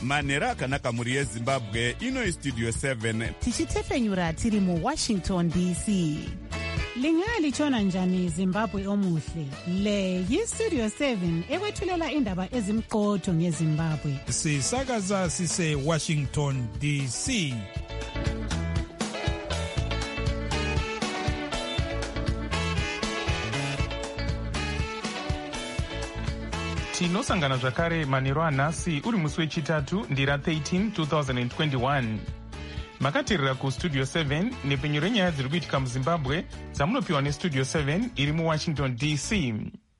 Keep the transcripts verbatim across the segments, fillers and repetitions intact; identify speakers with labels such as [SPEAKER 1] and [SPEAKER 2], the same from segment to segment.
[SPEAKER 1] manhero akanaka mhuri yezimbabwe. Ino istudio seven
[SPEAKER 2] tichitefenyura tiri muwashington D C.
[SPEAKER 3] Lingalitshona njani Zimbabwe omuhle? Le yistudio seven ekwethulela indaba ezimqotho ngeZimbabwe.
[SPEAKER 4] Sisakaza sise Washington D C.
[SPEAKER 5] Tinosangana zvakare manhero anhasi uri musi wechitatu ndira thirteen twenty twenty-one. Makateerera kustudio seven nepenyu renyaya dziri kuitika muZimbabwe dzamunopiwa nestudio seven iri muwashington D C.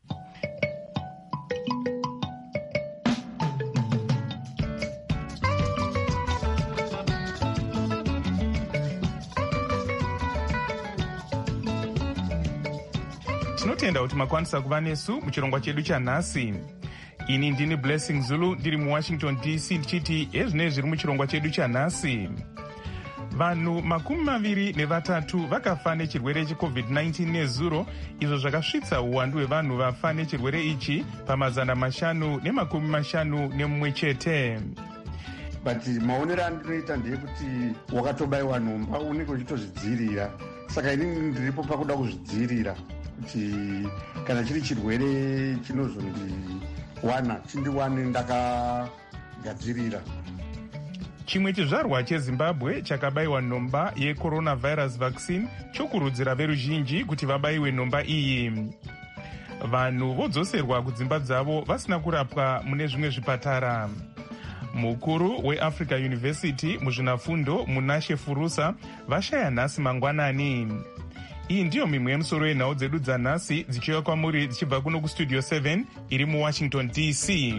[SPEAKER 5] Tinotenda kuti makwanisa kuva nesu muchirongwa chedu chanhasi. Ini ndini Blessing Zulu ndiri muwashington D C ndichiti ezvinei zviri muchirongwa chedu chanhasi. Vanhu makumi maviri nevatatu vakafa nechirwere checovid nineteen nezuro, izvo zvakasvitsa uwandu hwevanhu vafa nechirwere ichi pamazana mashanu nemakumi mashanu nemumwe chete.
[SPEAKER 6] But maonero andinoita ndeyekuti wakatobayiwa nhomba unenge uchitozvidzivirira. Saka inini ndiripo pakuda kuzvidzivirira kuti kana chiri chirwere chinozondiwana chindiwane ndakagadzirira.
[SPEAKER 5] Chimwe chizvarwa cheZimbabwe chakabayiwa nhomba yecoronavirus vaccine chokurudzira veruzhinji kuti vabayiwe nhomba iyi. Vanhu vodzoserwa kudzimba dzavo vasina kurapwa mune zvimwe zvipatara. Mukuru weAfrica University muzvinafundo Munashe Furusa vashaya nhasi mangwanani. Iyi ndiyo mimwe yemusoro yenhau dzedu dzanhasi dzichiuya kwamuri dzichibva kuno kustudio seven iri muwashington D C.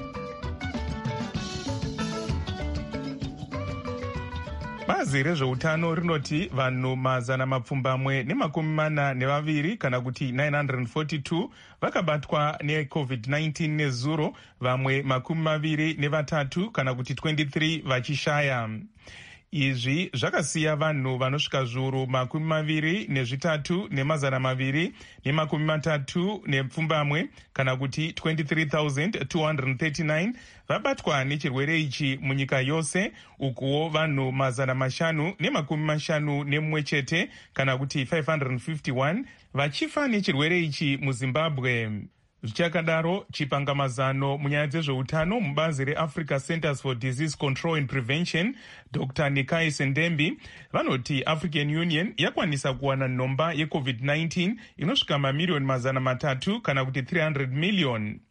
[SPEAKER 5] Bazi rezveutano rinoti vanhu mazana mapfumbamwe nemakumi mana nevaviri kana kuti nine hundred forty-two vakabatwa necovid nineteen nezuro, vamwe makumi maviri nevatatu kana kuti twenty-three vachishaya. Izvi zvakasiya vanhu vanosvika zviuru makumi maviri nezvitatu nemazana maviri nemakumi matatu nepfumbamwe kana kuti twenty-three thousand two hundred thirty-nine vabatwa nechirwere ichi munyika yose, ukuwo vanhu mazana mashanu nemakumi mashanu nemumwe chete kana kuti five hundred fifty-one vachifa nechirwere ichi muZimbabwe. Zvichakadaro, chipangamazano munyaya dzezveutano mubazi reAfrica Centers for Disease Control and Prevention Doctor Nikai Sendembi vanoti African Union yakwanisa kuwana nhomba yecovid nineteen inosvika mamiliyoni mazana matatu kana kuti three hundred million.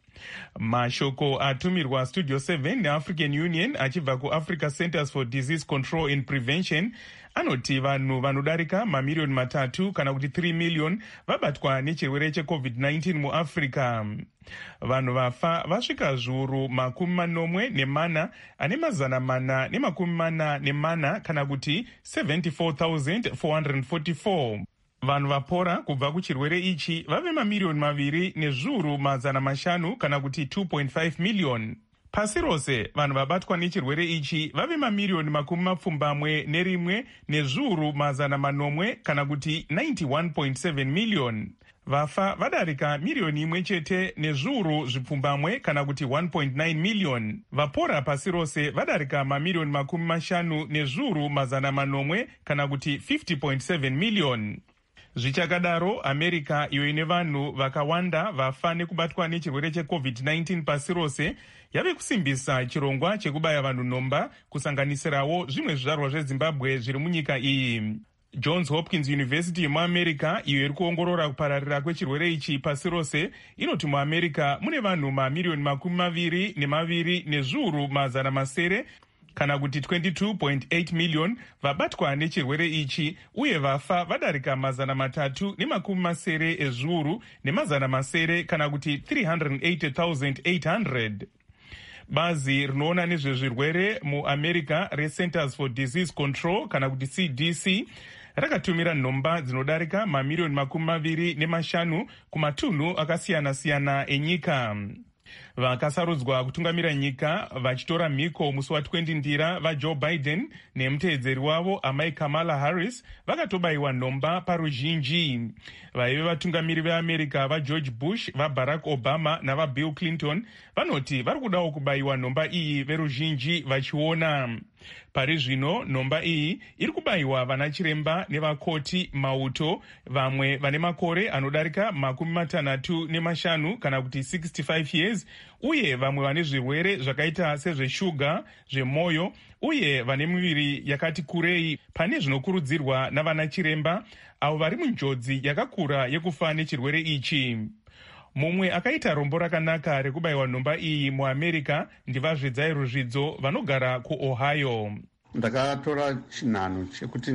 [SPEAKER 5] Mashoko atumirwa Studio seven neAfrican Union achibva kuAfrica Centers for Disease Control and Prevention anoti vanhu vanodarika mamiliyoni matatu kana kuti three million vabatwa nechirwere checovid nineteen muAfrica. Vanhu vafa vasvika zviuru makumi manomwe nemana ane mazana mana nemakumi mana nemana kana kuti seventy-four thousand four hundred forty-four. Vanhu vapora kubva kuchirwere ichi vave mamiliyoni maviri nezviuru mazana mashanu kana kuti two point five million. Pasi rose vanhu vabatwa nechirwere ichi vave mamiliyoni makumi mapfumbamwe nerimwe nezviuru mazana manomwe kana kuti ninety-one point seven million. Vafa vadarika miliyoni imwe chete nezviuru zvipfumbamwe kana kuti one point nine million. Vapora pasi rose vadarika mamiliyoni makumi mashanu nezviuru mazana manomwe kana kuti fifty point seven million. Zvichakadaro, America iyo ine vanhu vakawanda vafa nekubatwa nechirwere checovid nineteen pasi rose yave kusimbisa chirongwa chekubaya vanhu nhomba kusanganisirawo zvimwe zvizvarwa zveZimbabwe zviri munyika iyi. Johns Hopkins University muAmerica iyo iri kuongorora kupararira kwechirwere ichi pasi rose inoti muAmerica mune vanhu mamiliyoni makumi maviri nemaviri nezviuru mazana masere kana kuti twenty-two point eight million vabatwa nechirwere ichi, uye vafa vadarika mazana matatu nemakumi masere ezviuru nemazana masere kana kuti three hundred eighty thousand eight hundred. Bazi rinoona nezvezvirwere muAmerica reCenters for Disease Control kana kuti C D C rakatumira nhomba dzinodarika mamiliyoni makumi maviri nemashanu kumatunhu akasiyana-siyana enyika. Vakasarudzwa kutungamira nyika vachitora mhiko musi wa20 ndira vajoe Biden nemuteedzeri wavo amai Kamala Harris vakatobayiwa nhomba paruzhinji. Vaive vatungamiri veAmerica vaGeorge Bush, vaBarack Obama navaBill Clinton vanoti vari kudawo kubayiwa nhomba iyi veruzhinji vachiona. Pari zvino nhomba iyi iri kubayiwa vana chiremba nevakoti mauto, vamwe vane makore anodarika makumi matanhatu nemashanu kana kuti sixty-five years, uye vamwe vane zvirwere zvakaita sezveshuga, zvemwoyo, uye vane miviri yakati kurei, pane zvinokurudzirwa navana chiremba avo vari munjodzi yakakura yekufa nechirwere ichi. Mumwe akaita rombo rakanaka rekubayiwa nhomba iyi muAmerica ndivazvidzai Ruzvidzo vanogara kuOhio.
[SPEAKER 6] Ndakatora chinhano chekuti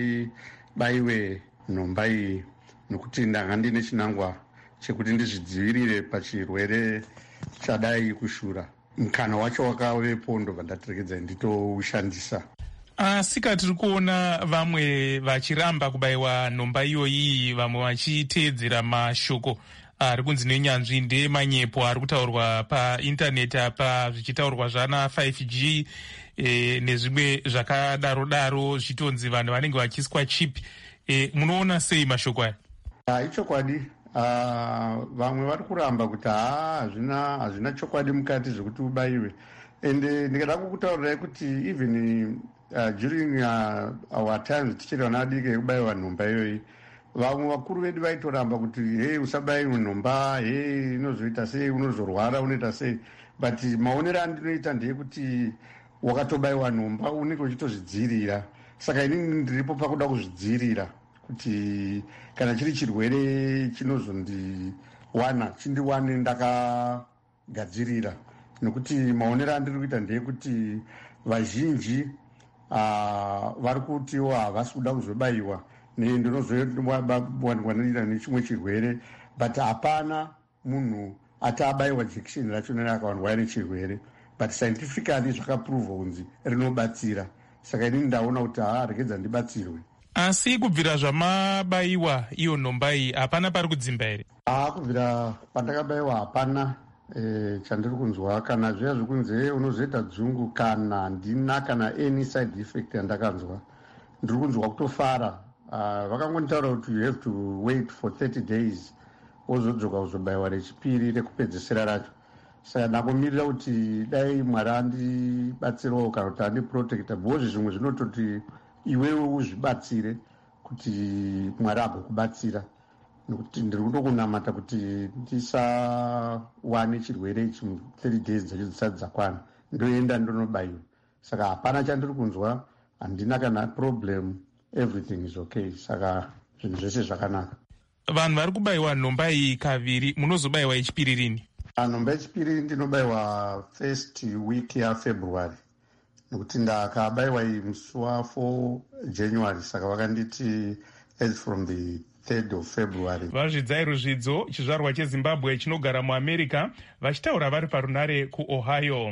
[SPEAKER 6] ndibayiwe nhomba iyi nokuti ndanga ndine chinangwa chekuti ndizvidzivirire pachirwere chadai kushura. Mukana wacho wakavepo, ndobva ndatirekedza nditoushandisa.
[SPEAKER 5] Asi tiri kuona vamwe vachiramba kubayiwa nhomba iyoyi, vamwe vachiteedzera mashoko ari kunzi nenyanzvi ndeemanyepo ari kutaurwa paindaneti apa, zvichitaurwa zvana five G e, nezvimwe zvakadaro daro, zvichitonzi vanhu vanenge vachiiswa chip. E, munoona sei mashoko aya?
[SPEAKER 6] Ichokwadi. Uh, vamwe vari kuramba kuti haa hazvina hazvina chokwadi mukati zvekuti ubayiwe. Ende ndikada kukutaurirai kuti even uh, during uh, our times tichiri vana vadiki ekubayiwa nhomba iyoyi, vamwe vakuru vedu vaitoramba kuti hei usabayiwe nhomba, hei inozoita sei, unozorwara, unoita sei. But maonero andinoita ndeyekuti wakatobayiwa nhomba unenge uchitozvidzivirira. Saka inini ndiripo pakuda kuzvidzivirira kuti kana chiri chirwere chinozondiwana chindiwane ndakagadzirira. Nokuti maonero andiri kuita ndeyekuti vazhinji uh, vari kutiwo havasi kuda kuzobayiwa ndinozowanira nechimwe chirwere, but hapana munhu ati abayiwa jekisheni racho nene akawanirwa nechirwere. But scientifically zvakapuruvwa kunzi rinobatsira. Saka inini ndaona kuti haa regedza ndibatsirwe.
[SPEAKER 5] Asi kubvira zvamabayiwa iyo nhomba iyi hapana pari kudzimba here?
[SPEAKER 6] Haa, kubvira pandakabayiwa hapana e, chandiri kunzwa. Kana zviya zvekunzi unozoita dzungu kana handina kana any side effect yandakanzwa, ndiri kunzwa kutofara. Uh, vakangonditaura kuti you have to wait for thirty days wozodzoka kuzobayiwa rechipiri rekupedzisira racho. Saka ndakumirira kuti dai Mwari andibatsirawo kana kuti andiprotecta, bhozvi zvimwe zvinototi iwewe uzvibatsire kuti Mwari agokubatsira. Nokuti ndiri kutokunamata kuti ndisawane chirwere ichi mu thirty days dzacho dzisati dzakwana, ndoenda ndonobayiwa. Saka hapana chandiri kunzwa, handina kana problem, everything is okay. Saka zvinhu zvese zvakanaka.
[SPEAKER 5] Vanhu vari kubayiwa nhomba iyi kaviri, munozobayiwa yechipiri rini?
[SPEAKER 6] Nhomba yechipiri ndinobayiwa first week yaFebruary, nokuti ndakabayiwa iyi musi wa4 January, saka vakanditi as from the third of February.
[SPEAKER 5] Vazvidzai Ruzvidzo, chizvarwa cheZimbabwe chinogara muAmerica, vachitaura vari parunare kuOhio.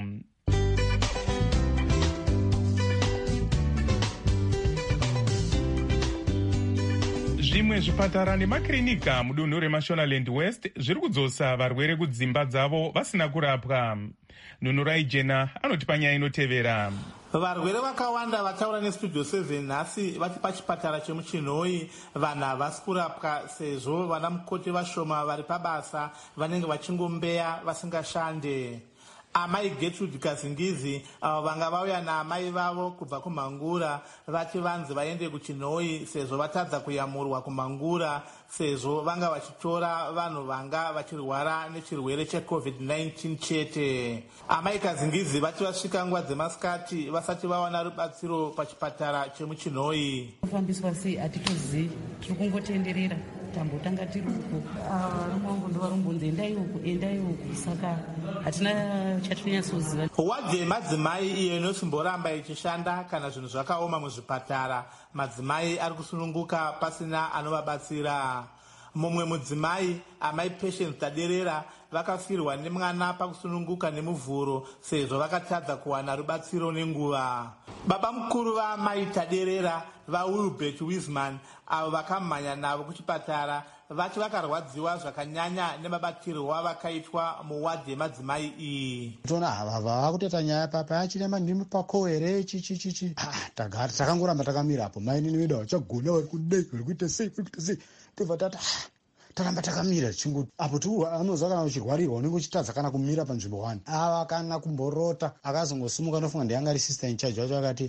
[SPEAKER 5] Zvimwe zvipatara nemakirinika mudunhu reMashonaland West zviri kudzosa varwere kudzimba dzavo vasina kurapwa. Nunurai Jena anoti panyaya inotevera.
[SPEAKER 7] Varwere vakawanda vataura neStudio seven nhasi vati pachipatara chemuChinhoi vanhu havasi kurapwa sezvo vana mukoti vashoma vari pabasa vanenge vachingombeya vasingashande. Amai Gertrude Kazingizi avo vanga vauya naamai vavo kubva kuMhangura vati vanzi vaende kuChinhoi sezvo vatadza kuyamurwa kuMhangura sezvo vanga vachitora vanhu vanga vachirwara nechirwere checovid nineteen chete. Amai Kazingizi vati vasvika nguva dzemasikati vasati vawana rubatsiro pachipatara chemuChinhoi.
[SPEAKER 8] Kufambiswa sei hatitozivi, tiri kungotenderera tambotanga tiri uko. Varume vangu ndovarumbonzi endai uku endai uku, saka hatina chatinonyatsoziva.
[SPEAKER 7] Wadhi yemadzimai iyo inosimboramba ichishanda kana zvinhu zvakaoma muzvipatara, madzimai ari kusununguka pasina anovabatsira. Mumwe mudzimai amai Patience Taderera vakafirwa nemwana pakusununguka nemuvhuro sezvo vakatadza kuwana rubatsiro nenguva. Baba mukuru vaamai Taderera vaWilbert Wiseman avo vakamhanya navo kuchipatara vati vakarwadziwa zvakanyanya nemabatirwo avakaitwa muwadhi yemadzimai iyi.
[SPEAKER 9] Tona hava vakutoita nyaya papa achirema ndimi pako here chichichichi tagara takangoramba takamira hapo mai nini vedu vachagona vari kudai vari kuita sei vari kuita sei tobva tata taramba takamira chingu apo tu anoza kana uchirwarirwa unenge uchitadza kana kumira panzvimbo wani ava kana kumborota akazongosimuka nofunga ndiyanga ari sister in charge vacho akati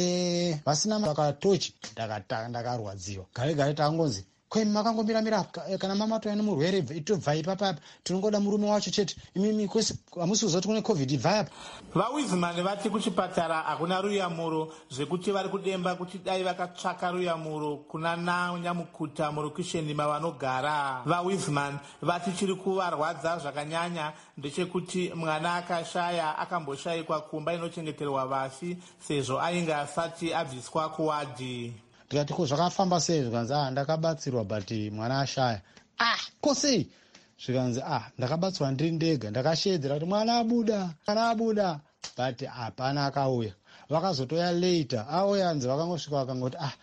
[SPEAKER 9] eh vasina vakatochi ndakarwadziwa gare gare takangonzi kwemi makangomiramira kana mama toya nemurwere itobva ipapa tinongoda murume wacho chete imimi kwese hamusi kuzoti kune covid ibva apa.
[SPEAKER 7] VaWiseman vati kuchipatara hakuna ruyamuro zvekuti vari kudemba kuti dai vakatsvaka ruyamuro kuna nanyamukuta murokisheni mavanogara. VaWiseman vati chiri kuvarwadza zvakanyanya ndechekuti mwana akashaya akamboshayikwa kumba inochengeterwa vasi sezvo ainge asati abviswa kuwadhi.
[SPEAKER 9] Tikati ko zvakafamba sei zvikanzi ah ndakabatsirwa but mwana ashaya ah kosei zvikanzi ah ndakabatsirwa ndiri ndega ndakashedzera kuti mwana abuda mwana abuda but hapana akauya. Vakazotoya later auya anzi vakangosvika vakangoti ah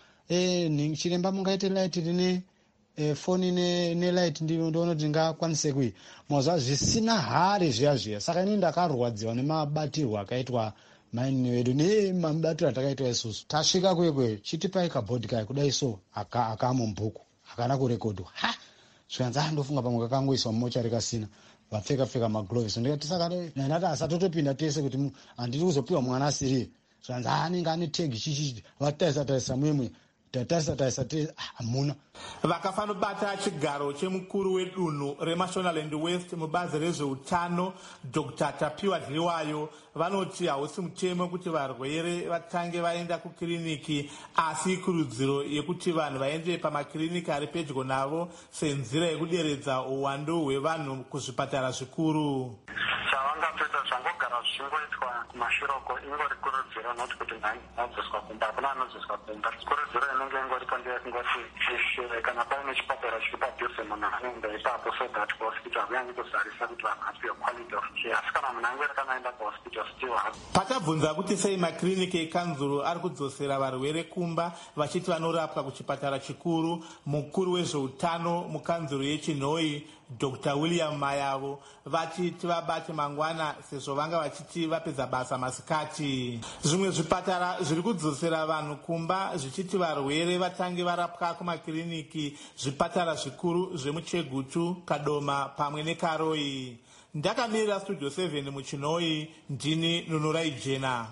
[SPEAKER 9] eh chiremba mungaite light rine eh, foni ne, ne light ndinoona kuti ndingakwanise kui mazva zvisina hari zviya zviya saka ini ndakarwadziwa nemabatirwo akaitwa maini wedu nemabatiro atakaitwa isusu. Tasvika kwekwe chitipai kabhodhi kaya kudai so akamubhuku akana kurekodwa ha zvikanzi andofunga pamwe kakangoiswa mumochari kasina vapfeka pfeka magloves ndikati saka nati asatotopinda tese kuti handiri kuzopiwa mwana asiriye zvikanzi anenge ane tegi chichichi vataisa taisa mwemwe tatarisa tarisa hamuna.
[SPEAKER 7] Vakafanobata chigaro chemukuru wedunhu reMashonaland West mubazi rezveutano Doctor Tapiwa Dliwayo vanoti hausi mutemo kuti varwere vatange vaenda kukiriniki asi ikurudziro yekuti vanhu vaende pamakiriniki ari pedyo navo senzira yekuderedza uwandu hwevanhu kuzvipatara zvikuru.
[SPEAKER 10] Zvavangapedza zvangogara zvichingoitwa kumashiroko ingori kurudziro noti kuti nhaadzoswa kumba hakuna anodzoswa kumba. Kurudziro inenge ingoripo ndeyekungoti kana paine chipatara chiri padhuze munhu anoenda ipapo so that kuhospital kunyange kuzarisa kuti vanhu vapiwe quality of care asi kana munhu angori kana aenda kuhospital still hapo.
[SPEAKER 7] Patabvunza kuti sei makiriniki ekanzuro ari kudzosera varwere kumba vachiti vanorapwa kuchipatara chikuru, mukuru wezveutano mukanzuro yechinhoi Doctor William Mayavo vati tivabate mangwana sezvo vanga vachiti vapedza basa masikati. Zvimwe zvipatara zviri kudzosera vanhu kumba zvichiti varwere vatange varapwa kumakiriniki zvipatara zvikuru zvemuChegutu, Kadoma pamwe neKaroi. Ndakamirira Studio seven muchinhoi ndini Nunurai Jena.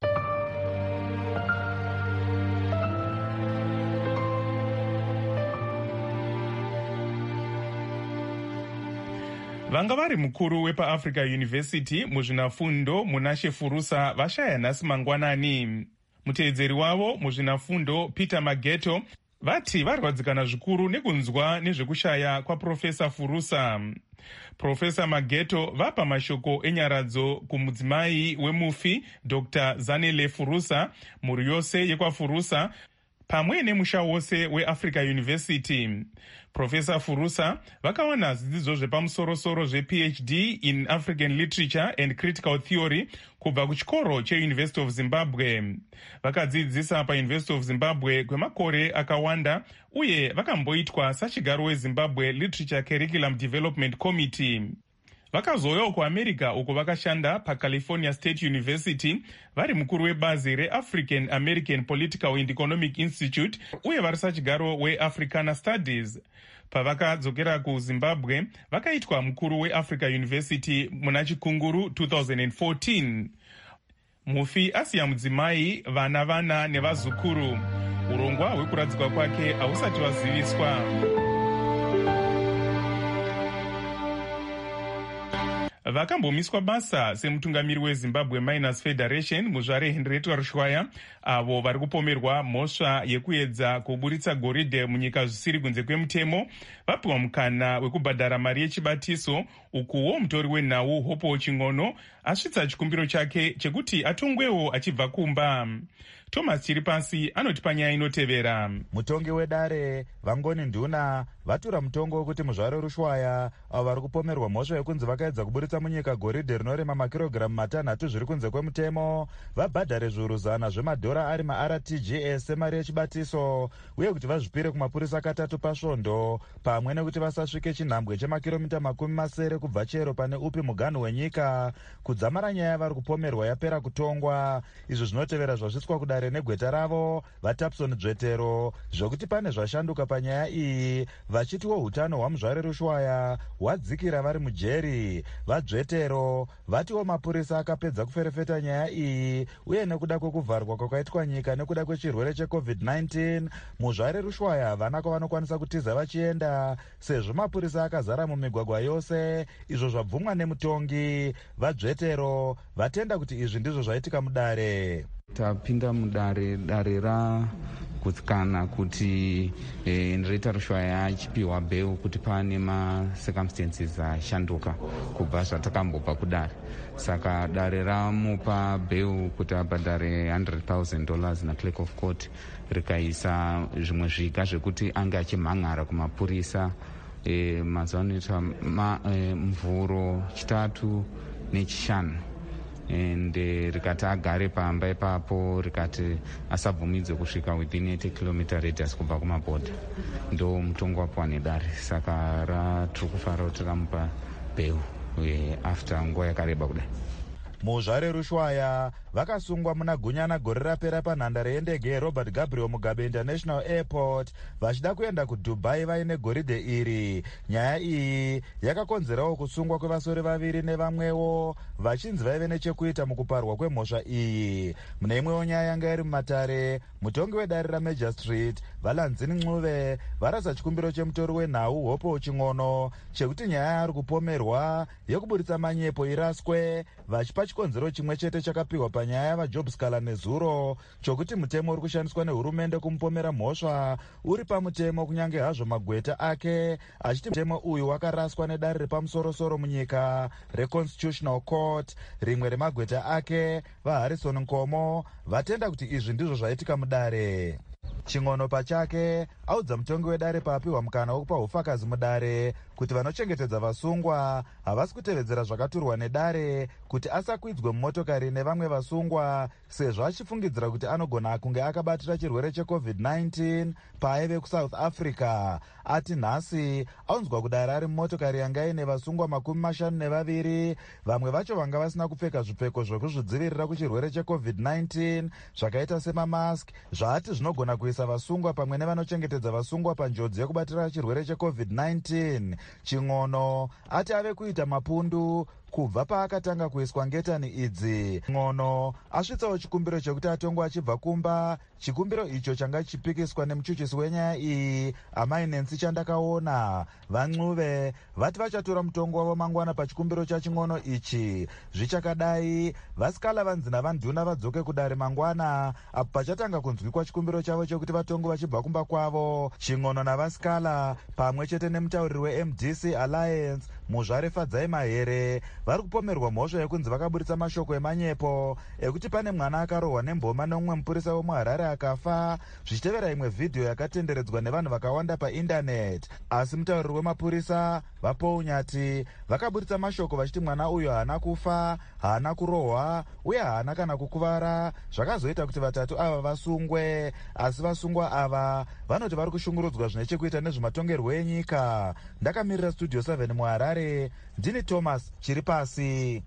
[SPEAKER 5] Vanga vari mukuru wepaAfrica University muzvinafundo munashe Furusa vashaya nhasi mangwanani. Muteedzeri wavo muzvinafundo Peter Mageto vati varwadzikana zvikuru nekunzwa nezvekushaya kwaProfesa Furusa. Profesa Mageto vapa mashoko enyaradzo kumudzimai wemufi Doctor Zanele Furusa, mhuri yose yekwaFurusa pamwe nemusha wose weAfrica University. Profesa Furusa vakawana zvidzidzo zvepamusoro-soro zvePhD in African Literature and Critical Theory kubva kuchikoro cheUniversity of Zimbabwe. Vakadzidzisa paUniversity of Zimbabwe kwemakore akawanda uye vakamboitwa sachigaro weZimbabwe Literature Curriculum Development Committee. Vakazouyawo kuAmerica uko vakashanda paCalifornia State University vari mukuru webazi reAfrican American Political and Economic Institute uye vari sachigaro weAfricana Studies. Pavakadzokera kuZimbabwe vakaitwa mukuru weAfrica University muna chikunguru two thousand fourteen. Mufi asiya mudzimai, vana vana nevazukuru. Urongwa hwekuradzikwa kwake hausati waziviswa. Vakambomiswa basa semutungamiri weZimbabwe Miners Federation muzvare Henrietta Rushwaya avo vari kupomerwa mhosva yekuedza kuburitsa goridhe munyika zvisiri kunze kwemutemo vapiwa mukana wekubhadhara mari yechibatiso ukuwo mutori wenhau Hopo Ching'ono asvitsa chikumbiro chake chekuti atongwewo achibva kumba. Thomas Chiripasi anoti panyaya inotevera.
[SPEAKER 11] Mutongi wedare Vangoni Nduna vatura mutongo wekuti muzvare rushwaya avo vari kupomerwa mhosva yekunzi vakaedza kuburitsa munyika goridhe rinorema makirogiramu matanhatu zviri kunze kwemutemo vabhadhare zviuru zana zvemadhora ari ma-R T G S semari yechibatiso, uye kuti vazvipire kumapurisa katatu pasvondo, pamwe nekuti vasasvike chinhambwe chemakiromita makumi masere kubva chero pane upi muganhu wenyika. Kudzamara nyaya vari kupomerwa yapera kutongwa. Izvo zvinotevera zvasvitswa kudare negweta ravo vaTapson Dzvetero zvokuti pane zvashanduka panyaya iyi, vachitiwo hutano hwamuzvare rushwaya hwadzikira vari mujeri. VaDzvetero vatiwo mapurisa akapedza kuferefeta nyaya iyi, uye nekuda kwekuvharwa kwakaitwa nyika nekuda kwechirwere checovid nineteen, muzvare rushwaya havana kwavanokwanisa kutiza vachienda, sezvo mapurisa akazara mumigwagwa yose. Izvo zvabvumwa nemutongi. VaDzvetero vatenda kuti izvi ndizvo zvaitika mudare.
[SPEAKER 12] Tapinda mudare dare rakutsikana kuti eh, ndireta rushwaya achipiwa beu kuti pane macircumstances ashanduka kubva zvatakambopa kudare. Saka dare ramupa beu kuti abhadhare one hundred thousand dollars na clerk of court, rikaisa zvimwe zviga zvekuti ange achimhan'ara kumapurisa eh, mazuva anoita ma, eh, mvuro chitatu nechishanu. And uh, rikati agare pamba ipapo, rikati asabvumidzwe kusvika within eighty kilometer radius kubva kumabhodha. Ndo mutongo wapuwa nedare. Saka ratiri kufara kuti ramupa beu after nguva yakareba kudai.
[SPEAKER 11] Muzvare rushwaya vakasungwa muna gunyana gore rapera panhandare yendege yeRobert Gabriel Mugabe International Airport vachida kuenda kuDubai vaine goridhe iri. Nyaya iyi yakakonzerawo kusungwa kwevasori vaviri nevamwewo vachinzi vaive nechekuita mukuparwa kwemhosva iyi. Mune imwewo nyaya yanga iri mumatare, mutongi wedare raMajor Street Valanzini Ncube varasa chikumbiro chemutori wenhau Hopo Ching'ono chekuti nyaya ari kupomerwa yekuburitsa manyepo iraswe, vachipa chikonzero chimwe chete chakapiwa panyaya yavaJob Scala nezuro chokuti mutemo uri kushandiswa nehurumende kumupomera mhosva uri pamutemo, kunyange hazvo magweta ake achiti mutemo uyu wakaraswa nedare repamusorosoro munyika reConstitutional Court. Rimwe remagweta ake vaHarrison Nkomo vatenda kuti izvi ndizvo zvaitika mudare. Ching'ono pachake audza mutongi wedare paapiwa mukana wokupa ufakazi mudare kuti vanochengetedza vasungwa havasi kutevedzera zvakaturwa nedare kuti asakwidzwe mumotokari nevamwe vasungwa, sezvo achifungidzira kuti anogona kunge akabatira chirwere checovid nineteen paaive kuSouth Africa. Ati nhasi aunzwa kudare ari mumotokari yanga ine vasungwa makumi mashanu nevaviri, vamwe vacho vanga vasina kupfeka zvipfeko zvokuzvidzivirira kuchirwere checovid nineteen zvakaita semamask, zvaati zvinogona kuisa vasungwa pamwe nevanochengetedza vasungwa panjodzi yekubatira chirwere checovid nineteen. Ching'ono ati ave kuita mapundu kubva paakatanga kuiswa ngetani idzi. Ng'ono asvitsawo chikumbiro chekuti atongwa achibva kumba. Chikumbiro icho changa chipikiswa nemuchuchisi wenyaya iyi Amai Nancy Chandakaona. VaNcube vati vachatora mutongo wavo mangwana pachikumbiro chaching'ono ichi. Zvichakadai, vaScala vanzi navaNduna vadzoke kudare mangwana apo pachatanga kunzwikwa chikumbiro chavo chekuti vatongo vachibva kumba kwavo. Ching'ono navaScala pamwe chete nemutauriri weM D C Alliance Muzvare Fadzai Mahere vari kupomerwa mhosva yekunzi vakaburitsa mashoko emanyepo ekuti pane mwana akarohwa nemboma neumwe mupurisa wemuHarare akafa, zvichitevera imwe vhidhiyo yakatenderedzwa nevanhu vakawanda paindaneti. Asi mutauriri wemapurisa vaPaul Nyati vakaburitsa mashoko vachiti mwana uyu haana kufa, haana kurohwa uye haana kana kukuvara, zvakazoita kuti vatatu ava vasungwe. Asi vasungwa ava vanoti vari kushungurudzwa zvine chekuita nezvematongerwo enyika. Ndakamirira Studio seven muHarare, ndini Thomas Chiripasi.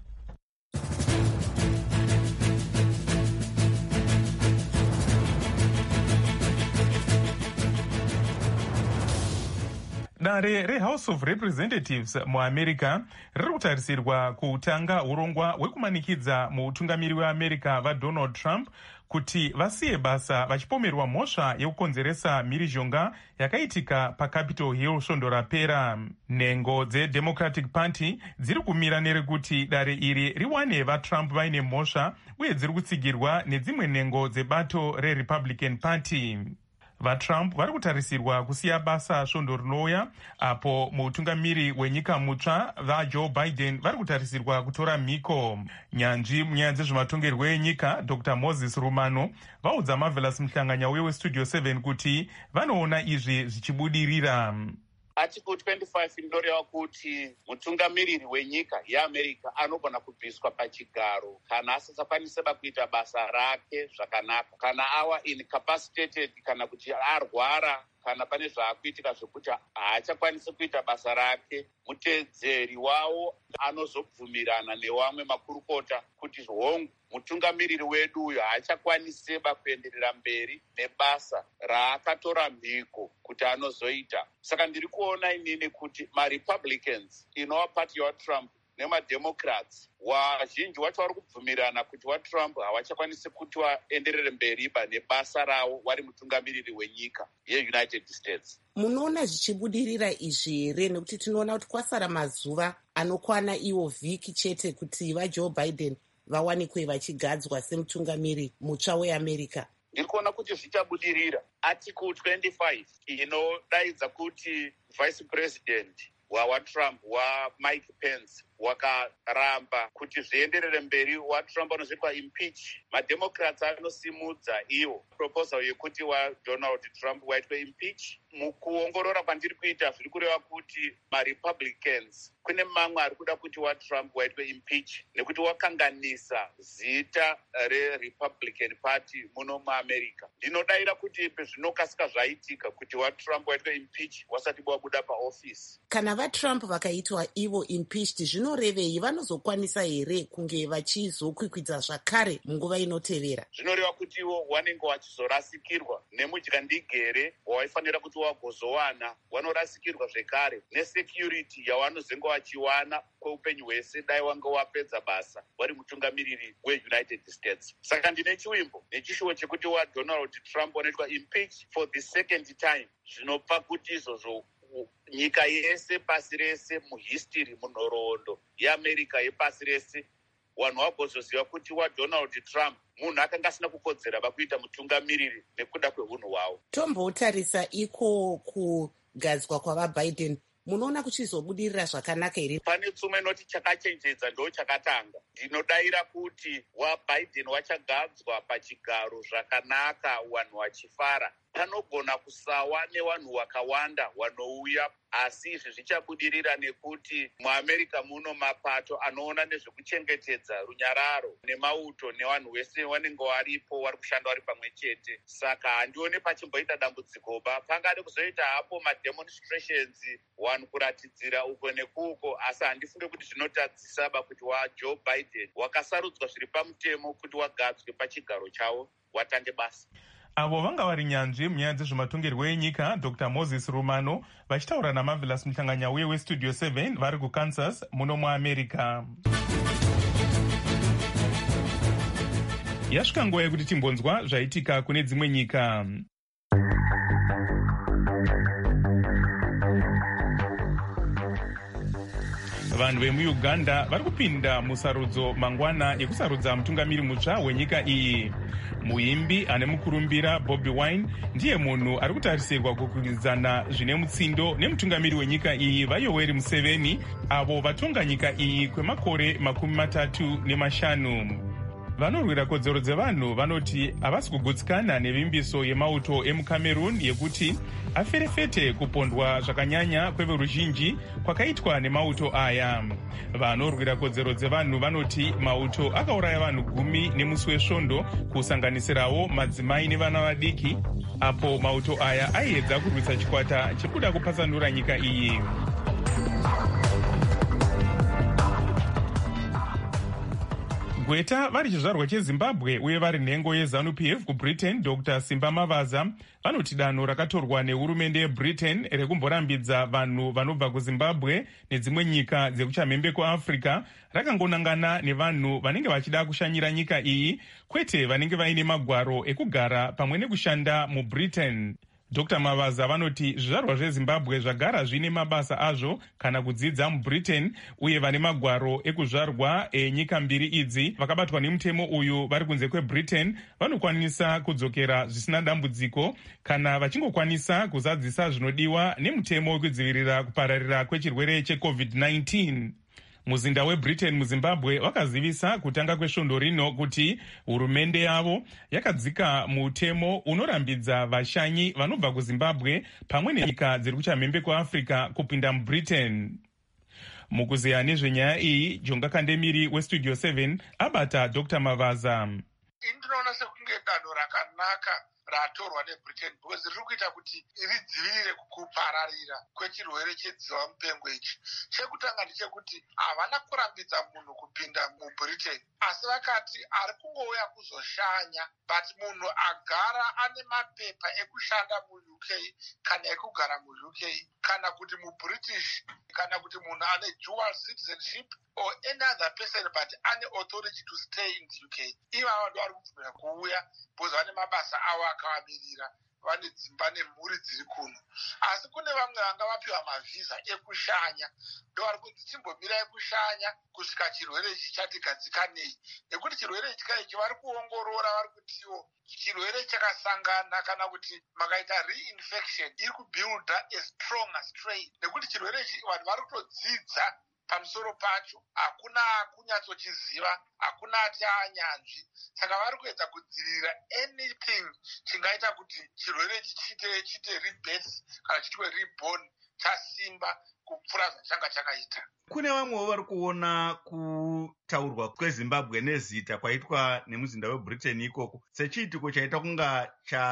[SPEAKER 5] Dare reHouse of Representatives muAmerica riri kutarisirwa kutanga urongwa hwekumanikidza muutungamiri weAmerica vaDonald Trump kuti vasiye basa vachipomerwa mhosva yekukonzeresa mhirizhonga yakaitika paCapitol Hill svondo rapera. Nhengo dzeDemocratic Party dziri kumira nerekuti dare iri riwane vaTrump vaine mhosva uye dziri kutsigirwa nedzimwe nhengo dzebato reRepublican Party. vatrump vari kutarisirwa kusiya basa svondo rinouya, apo mutungamiri wenyika mutsva vajoe biden vari kutarisirwa kutora mhiko. Nyanzvi munyaya dzezvematongerwo enyika Dr Moses Rumano vaudza Marvelous Muhlanganya uye westudio seven kuti vanoona izvi zvichibudirira.
[SPEAKER 13] Article twenty-five inoreva kuti mutungamiriri wenyika yeAmerica anogona kubviswa pachigaro kana asisakwaniseba kuita basa rake zvakanaka, kana awa incapacitated, kana kuti arwara, kana pane zvaakuitika zvekuti haachakwanisi kuita basa rake. Mutedzeri wawo anozobvumirana nevamwe makurukota kuti hongu, mutungamiriri wedu uyu haachakwaniseba kuenderera mberi nebasa raakatora mhiko kuti anozoita. Saka ndiri kuona inini kuti maRepublicans, inova pati yaTrump, nemademocrats wazhinji wacho vari kubvumirana kuti waTrump havachakwanisi kuti vaenderere mberiba nebasa ravo vari mutungamiriri wenyika yeUnited States.
[SPEAKER 14] Munoona zvichibudirira izvi here? Nekuti tinoona kuti kwasara mazuva anokwana iwo vhiki chete kuti vaJoe Biden vawanikwe vachigadzwa semutungamiri mutsva weAmerica.
[SPEAKER 13] Ndiri kuona kuti zvichabudirira. Article twenty-five inodaidza kuti vice president waTrump waMike Pence wakaramba kuti zvienderere mberi, waTrump anozoitwa impeach. Mademocrats anosimudza iwo proposal yekuti waDonald Trump waitwe impeach. Mukuongorora kwandiri kuita zviri kureva kuti maRepublicans kune mamwe ari kuda kuti waTrump waitwe impeach nekuti wakanganisa zita reRepublican Party muno muAmerica. Ndinodaira kuti pezvinokasika zvaitika kuti waTrump waitwe impeach wasati wabuda paofisi.
[SPEAKER 14] Kana vaTrump vakaitwa ivo impeached, zvinorevei vanozokwanisa here kunge vachizokwikwidza zvakare munguva inotevera?
[SPEAKER 13] Zvinoreva kuti ivo vanenge vachizorasikirwa nemudyandigere wavaifanira kuti wagozowana, vanorasikirwa zvekare nesecurity yavanozenge vachiwana kweupenyu hwese dai wange wapedza basa vari mutungamiriri weUnited States. Saka ndine chiwimbo nechishuwo chekuti waDonald Trump wanoitwa impeach for the second time. Zvinopa kuti izvozvo nyika yese pasi rese muhistory munhoroondo yeAmerica yepasi rese vanhu vagozoziva kuti waDonald Trump munhu akanga asina kukodzera vakuita mutungamiriri nekuda kweunhu hwavo.
[SPEAKER 14] Tombotarisa iko kugadzwa kwavaBiden, munoona kuchizobudirira zvakanaka here?
[SPEAKER 13] Pane tsumo inoti chakachenjedza ndo chakatanga. Ndinodaira kuti waBiden wachagadzwa pachigaro zvakanaka, vanhu vachifara. Panogona kusawa nevanhu vakawanda vanouya, asi izvi zvichabudirira nekuti muAmerica muno mapato anoona nezvekuchengetedza runyararo nemauto nevanhu vese vanenge varipo vari kushanda vari pamwe chete. Saka handione pachimboita dambudzikoba. Pangade kuzoita hapo mademonstrations, vanhu kuratidzira uko nekuko, asi handifunge kuti zvinotadzisaba kuti waJoe Biden wakasarudzwa zviri pamutemo kuti wagadzwe pachigaro chavo watange basa.
[SPEAKER 5] Avo vanga vari nyanzvi munyaya dzezvematongerwo enyika Dr Moses Rumano vachitaura naMarvelous Muhlanganya uye westudio seven vari kuKansas muno muAmerica. Yasvika nguva yekuti timbonzwa zvaitika kune dzimwe nyika. Vanhu vemuUganda vari kupinda musarudzo mangwana yekusarudza mutungamiri mutsva wenyika iyi. Muimbi ane mukurumbira Bobi Wine ndiye munhu ari kutarisirwa kukwikwidzana zvine mutsindo nemutungamiri wenyika iyi vaYoweri Museveni, avo vatonga nyika iyi kwemakore makumi matatu nemashanu. Vanorwira kodzero dzevanhu vanoti havasi kugutsikana nevimbiso yemauto emuCameroon yekuti aferefete kupondwa zvakanyanya kweveruzhinji kwakaitwa nemauto aya. Vanorwira kodzero dzevanhu vanoti mauto akauraya vanhu gumi nemusi wesvondo, kusanganisirawo madzimai nevana vadiki, apo mauto aya aiedza kurwisa chikwata chekuda kupatsanura nyika iyi. Gweta vari chizvarwa cheZimbabwe uye vari nhengo yeZANU-P F kuBritain Dr Simba Mavaza vanoti danho rakatorwa nehurumende yeBritain rekumborambidza vanhu vanobva kuZimbabwe nedzimwe nyika dzekuchamhembe kuAfrica rakangonangana nevanhu vanenge vachida kushanyira nyika iyi, kwete vanenge vaine magwaro ekugara pamwe nekushanda muBritain. dr Mavaza vanoti zvizvarwa zvezimbabwe zvagara zvine mabasa azvo kana kudzidza mubritain, uye vane magwaro ekuzvarwa enyika mbiri idzi vakabatwa nemutemo uyu vari kunze kwebritain vanokwanisa kudzokera zvisina dambudziko kana vachingokwanisa kuzadzisa zvinodiwa nemutemo wekudzivirira kupararira kwechirwere checovid nineteen. Muzinda webritain muzimbabwe wakazivisa kutanga kwesvondo rino kuti hurumende yavo yakadzika mutemo unorambidza vashanyi vanobva kuzimbabwe pamwe nenyika dziri kuchamhembe kuafrica kupinda mubritain. Mukuzeya nezvenyaya iyi, Jonga Kandemiri westudio seven abata dr Mavaza.
[SPEAKER 15] Ndinoona sekunge danho rakanaka ratorwa nebritain because riri kuita kuti ridzivirire kupararira kwechirwere chedziva mupengo ichi. Chekutanga ndechekuti havana kurambidza munhu kupinda mubritain, asi vakati ari kungouya kuzoshanya, but munhu agara ane mapepa ekushanda muuk kana ekugara muuk kana kuti mubritish kana kuti munhu ane dual citizenship or any other person but ane authority to stay in the U K. Ivava ndo vari kubvumira kuuya because vane mabasa avo akavamirira, vane dzimba nemhuri dziri kuno. Asi kune vamwe vanga vapiwa mavhisa ekushanya, ndo vari kuti timbomirai kushanya kusvika chirwere ichi chatigadzikanei, nekuti chirwere ichi ichi vari kuongorora, vari kutiwo chirwere chakasangana kana kuti makaita reinfection iri kubuilda a stronger strain, nekuti chirwere ichi vanhu vari kutodzidza pamusoro pacho, hakuna kunyatsochiziva, hakuna ati anyanzvi. Saka vari kuedza kudzivirira anything chingaita kuti chirwere ichi chite chite rebirth kana chitwe reborn chasimba kupfuura zvachanga chakaita.
[SPEAKER 16] Kune vamwewo vari kuona kutaurwa kwezimbabwe nezita kwaitwa nemuzinda webritain ikoko sechiitiko chaita kunga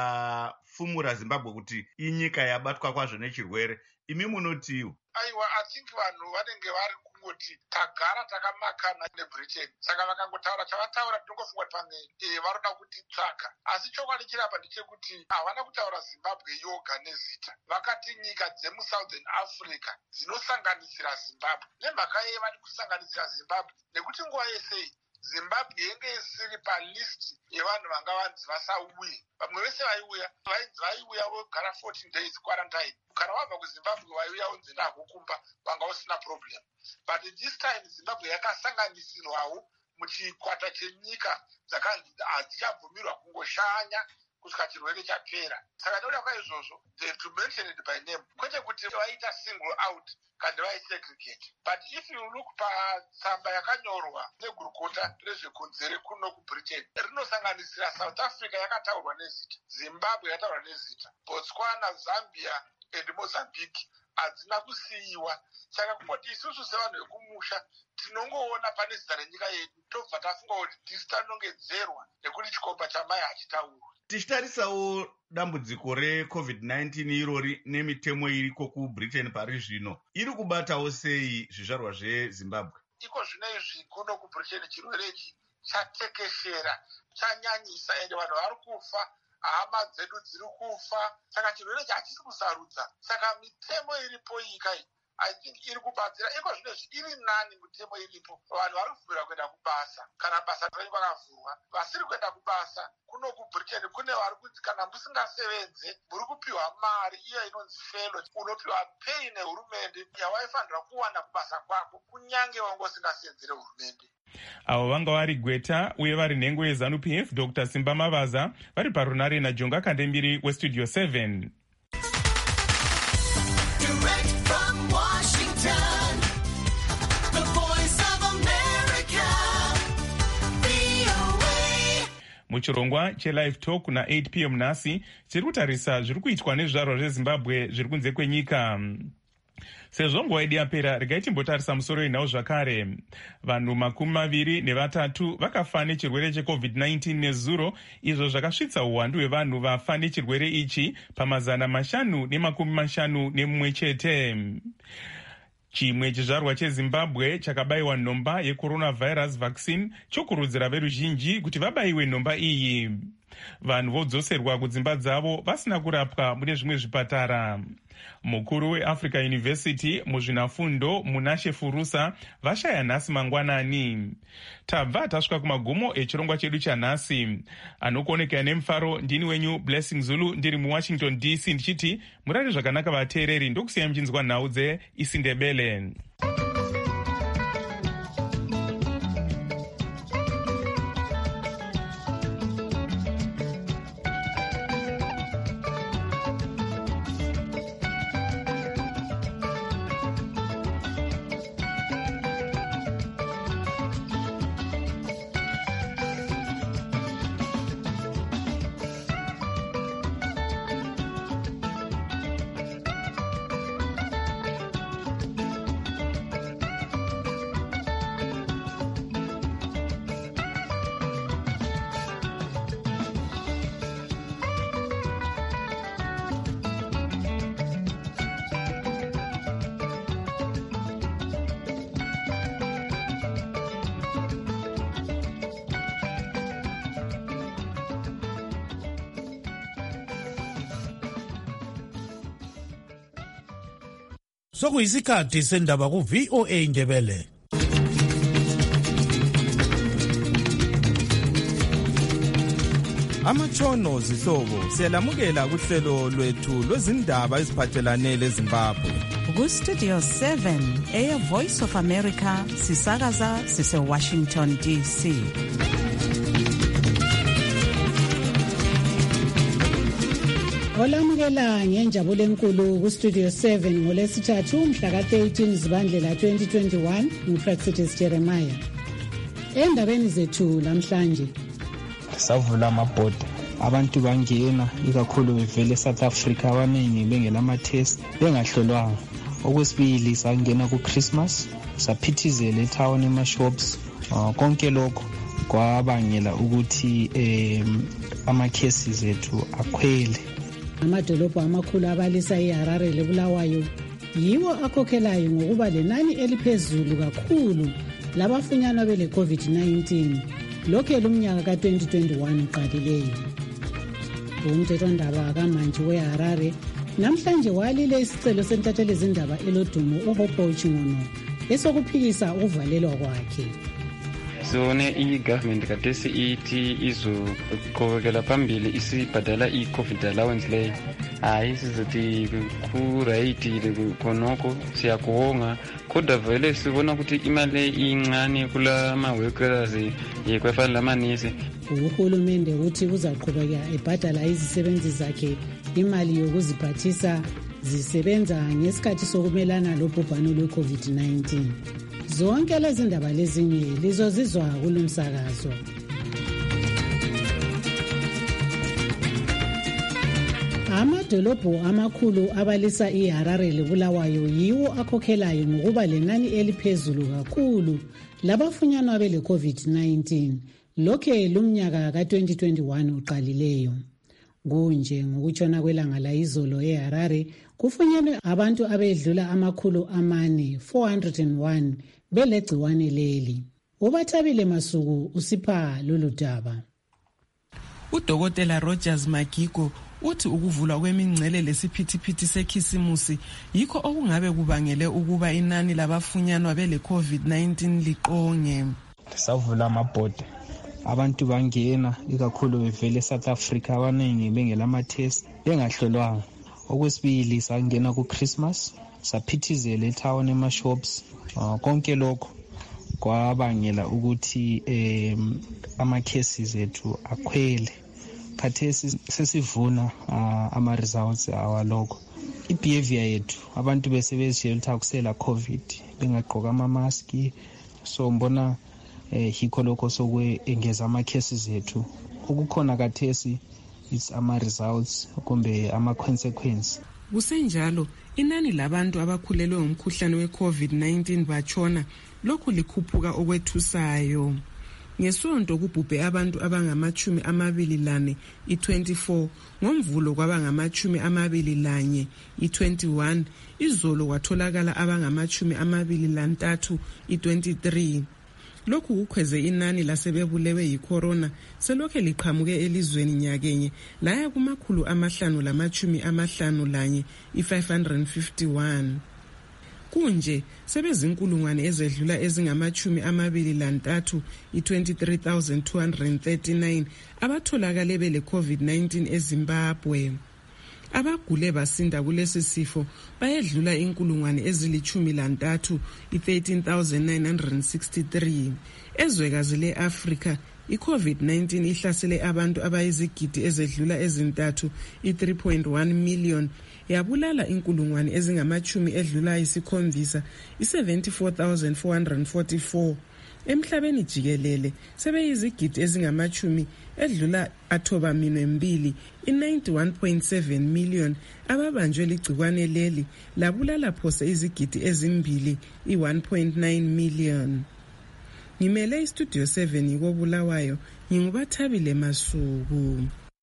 [SPEAKER 16] chafumura zimbabwe kuti inyika yabatwa kwazvo nechirwere. Imi munotiwo?
[SPEAKER 15] Aiwa, I think vanhu vanenge vari kungoti tagara takamakana nebritain, saka vakangotaura chavataura tinongofunga kuti pamwe e, varoda kutitsvaka. Asi chokwadi chirapa ndechekuti havana kutaura zimbabwe yoga nezita, vakati nyika dzemusouthern africa dzinosanganisira zimbabwe. Nemhaka yei vari kusanganisira zimbabwe? Nekuti nguva yese zimbabwe yenge isiri palist yevanhu vanga vanzi vasauye. Vamwe vese vaiuya vainzi vaiuya vogara fourteen days quarantine. Kana wabva kuzimbabwe waiuya unzi ndakukumba, vanga usina problem. But this time zimbabwe yakasanganisirwawo muchikwata chenyika dzakanzi hadzichabvumirwa kungoshanya kusvika chirwere chapera. Saka ndoda kwaizvozvo they have to mention it by name, kwete kuti vaita single out kandi vaisegregate. But if you look patsamba yakanyorwa negurukota rezvekunzere kuno kubritain, rinosanganisira South Africa yakataurwa nezita, Zimbabwe yakataurwa nezita, Botswana, Zambia and Mozambique hadzina kusiyiwa. Saka kungoti isusu sevanhu vekumusha tinongoona pane zita renyika yedu tobva tafunga kuti tisi tanongedzerwa nekuti chikomba chamai hachitaurwa.
[SPEAKER 16] Tichitarisawo dambudziko recovid nineteen irori nemitemo iriko kubritain pari zvino, iri kubatawo sei zvizvarwa zvezimbabwe?
[SPEAKER 15] Iko zvino izvi kuno kubritain chirwere ichi chatekeshera, chanyanyisa, ende vanhu vari kufa, hama dzedu dziri kufa. Saka chirwere ichi hachisi kusarudza. Saka mitemo iripo nyika iyi I think iri kubatsira. Iko zvino izvi iri nani mitemo iripo, vanhu vari kubvira kuenda kubasa kana basa rinenge rakavhurwa. Vasiri kuenda kubasa kuno kubritain kune vari kuti kana musingasevenze muri kupiwa mari iyo inonzi felo, unopiwa pei nehurumende yawaifanira kuwana kubasa kwako kunyange wange usingasenzere hurumende.
[SPEAKER 5] Avo vanga vari Gweta uye vari nhengo yeZANU-P F Dr Simba Mavaza vari parunare naJonga Kandemiri westudio seven. Muchirongwa cheLive Talk na eight p m nhasi tiri kutarisa zviri kuitwa nezvizvarwa zvezimbabwe zviri kunze kwenyika. Sezvo nguva yedu yapera, regai timbotarisa musoro inhau zvakare. Vanhu makumi maviri nevatatu vakafa nechirwere checovid nineteen nezuro, izvo zvakasvitsa uwandu hwevanhu vafa nechirwere ichi pamazana mashanu nemakumi mashanu nemumwe chete. Chimwe chizvarwa cheZimbabwe chakabayiwa nhomba yecoronavirus vaccine chokurudzira veruzhinji kuti vabaiwe nhomba iyi. vanhu vodzoserwa kudzimba dzavo vasina kurapwa mune zvimwe zvipatara. Mukuru weAfrica University muzvinafundo Munashe Furusa vashaya nhasi mangwanani. Tabva tasvika kumagumo echirongwa chedu chanhasi. Anokuonekera nemufaro ndini wenyu Blessing Zulu ndiri muWashington D C ndichiti murare zvakanaka vateereri ndokusiyai muchinzwa nhau dzeIsindebele.
[SPEAKER 4] Sokuyisikhathi sendaba ku V O A Indebele.
[SPEAKER 17] Amatshono zihlobo siyalamukela kuhlelo lwethu lwezindaba eziphathelane leZimbabwe.
[SPEAKER 2] Ku Studio seven Air Voice of America sisakaza sise Washington D C.
[SPEAKER 3] Olamukela ngenjabulo enkulu ku Studio seven ngolesithathu mhla ka thirteen Zibandlela twenty twenty-one nguPraxitis Jeremiah. Endabeni zethu namhlanje
[SPEAKER 18] savula amabhoda abantu bangena ikakhulu bevele South Africa abaningi bengelama test bengahlolwanga. Okwesibili sangena ku Christmas saphithizela etown emashops konke lokho kwabangela ukuthi em ama cases ethu akhwele.
[SPEAKER 3] Amadolobho amakhulu abalisa eHarare leBulawayo yiwo akhokhelayo ngokuba lenani eliphezulu kakhulu labafunyanwa bele COVID nineteen lokho lumnyaka ka twenty twenty-one uqalileyo. Umthethondaba kaMantshi weHarare namhlanje walile isicelo sentatheli izindaba elodumo uHopo Chingono esokuphikisa ukuvalelwa kwakhe.
[SPEAKER 19] Sone i-government kadesi ithi izoqhubekela phambili isibhadala i-COVID allowance leyo. Hayi sizothi ku-right khonoko siyakuwonga kodwa vele sibona ukuthi imali incane kula ma-workers yekwefana lamanesi.
[SPEAKER 3] Uhulumende uthi uzaqhubeka ebhadala izisebenzi zakhe imali yokuziphathisa zisebenza ngesikhathi sokumelana lobhubhano lwe-COVID nineteen. Zonke lezi ndaba lezinye lizozizwa kulumsakazo. Amadolobho amakhulu abalisa iHarare leBulawayo yiwo akhokhelayo ngokuba lenani eliphezulu kakhulu labafunyanwa bele COVID nineteen lokhe lumnyaka ka twenty twenty-one uqalileyo. Kunje ngokutshona kwelanga la izolo eHarare kufunyenwe abantu abedlula amakhulu amane four hundred one belegciwane leli. Ubathabile Masuku usipha lolu daba.
[SPEAKER 20] Udokotela Rogers Magigo uthi ukuvulwa kwemingcele lesiphithiphithi sekhisimusi yikho okungabe kubangele ukuba inani labafunyanwa bele COVID nineteen liqonge.
[SPEAKER 18] Savula amabhoda abantu bangena ikakhulu bevele South Africa abaningi bengelama test bengahlolwanga. Okwesibili sangena ku Christmas saphithizela etown emashops konke lokho kwabangela ukuthi em ama cases ethu akhwele. Khathesi sesivuna uh, ama results awalokho. I-behavior yethu abantu besebenzisela ukusela COVID bengaqoka ama mask so mbona eh hikho lokho sokwe engeza ama cases ethu ukukhona kathesi it's ama results kumbe ama consequences.
[SPEAKER 20] Kusenjalo inani labantu abakhulelwe umkhuhlane we-COVID nineteen bachona lokhu likhuphuka okwethusayo. Ngesonto kubhubhe abantu abangamachumi amabili lane i-twenty-four ngomvulo kwabangamachumi amabili lanye i-twenty-one izolo kwatholakala abangamachumi amabili lantathu i-twenty-three. lokhu kukhweze inani lasebebulewe yicorona selokhe liqhamuke elizweni nyakenye laya kumakhulu amahlanu lamachumi amahlanu lanye i-five hundred fifty-one. Kunje sebezinkulungwane ezedlula ezingamachumi amabili lantathu i-twenty-three thousand two hundred thirty-nine abatholakale bele COVID nineteen eZimbabwe. Abagule basinda kulesi sifo bayedlula inkulungwane ezilichumi lantathu i-thirteen thousand nine hundred sixty-three. Ezwekazi le-Afrika i-COVID nineteen ihlasele abantu abayizigidi ezedlula ezintathu i-three point one million yabulala inkulungwane ezingamachumi edlula isikhombisa i-seventy-four thousand four hundred forty-four. Emhlabeni jikelele sebeyizigidi ezingamachumi edlula athoba minwe mbili i-ninety-one point seven million ababanjwe ligcikwane leli labulala phose izigidi ezimbili i-one point nine million. Ngimele istudio seven yikobulawayo ngingubathabile Masuku.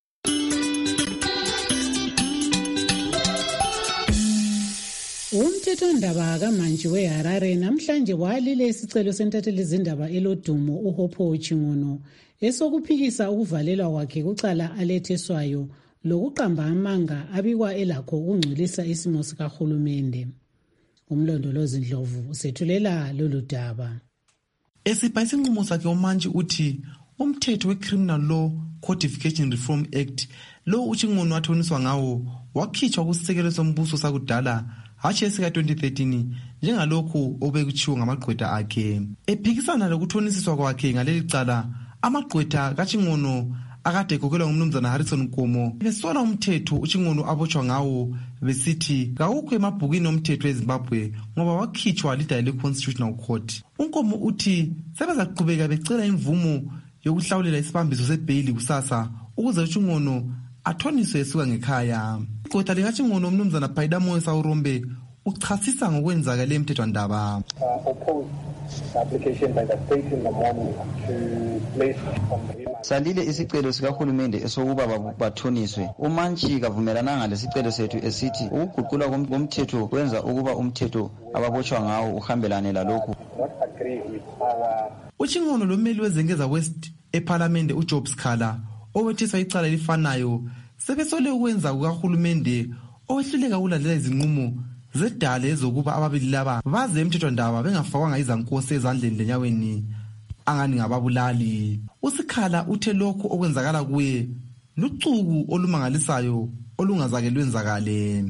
[SPEAKER 3] Umthethondaba kaMantshi weHarare namhlanje walile isicelo sentatheli zindaba elodumo uHopho Chingono esokuphikisa ukuvalelwa kwakhe kucala aletheswayo lokuqamba amanga abikwa elakho ukungcolisa isimo sikahulumende. Umlondolozi Ndlovu usethulela lolu daba.
[SPEAKER 21] Esipha isinqumo sakhe uMantshi uthi umthetho we-Criminal Law Codification Reform Act lo uChingono wathoniswa ngawo wakhitshwa kusisekelo sombuso sakudala hatshi esika twenty thirteen njengalokhu obekutshiwo ngamagqwetha akhe. Ephikisana lokuthonisiswa kwakhe ngaleli cala amagqwetha kaChingono akade egokelwa ngumnumzana Harrison Nkomo besola umthetho uChingono abotshwa ngawo besithi kawukho emabhukini omthetho eZimbabwe ngoba wakhitshwa lidala le-Constitutional Court. Unkomo uthi sebezaqhubeka becela imvumo yokuhlawulela isibambiso sebhayili kusasa ukuze uChingono athoniswe esuka ngekhaya. Igqwetha likaChingono umnumzana Bhaida Moyo Urombe uchasisa ngokwenzakale emthethwandaba.
[SPEAKER 22] Salile isicelo sikahulumende esokuba bathoniswe. uMantshi kavumelananga lesicelo sethu esithi ukuguqulwa komthetho kwenza ukuba umthetho ababotshwa ngawo uhambelane lalokhu.
[SPEAKER 21] uChingono lomeli wezengeza West eParliament uJob Skhala owetheswa icala elifanayo sebesole ukwenza kukahulumende owehluleka ukulandela izinqumo zedale ezokuba ababili laba baze emthethwandaba bengafakwanga izankosi ezandleni lenyaweni angani ngababulali. uSikhala uthe lokhu okwenzakala kuye lucuku olumangalisayo olungazake lwenzakale.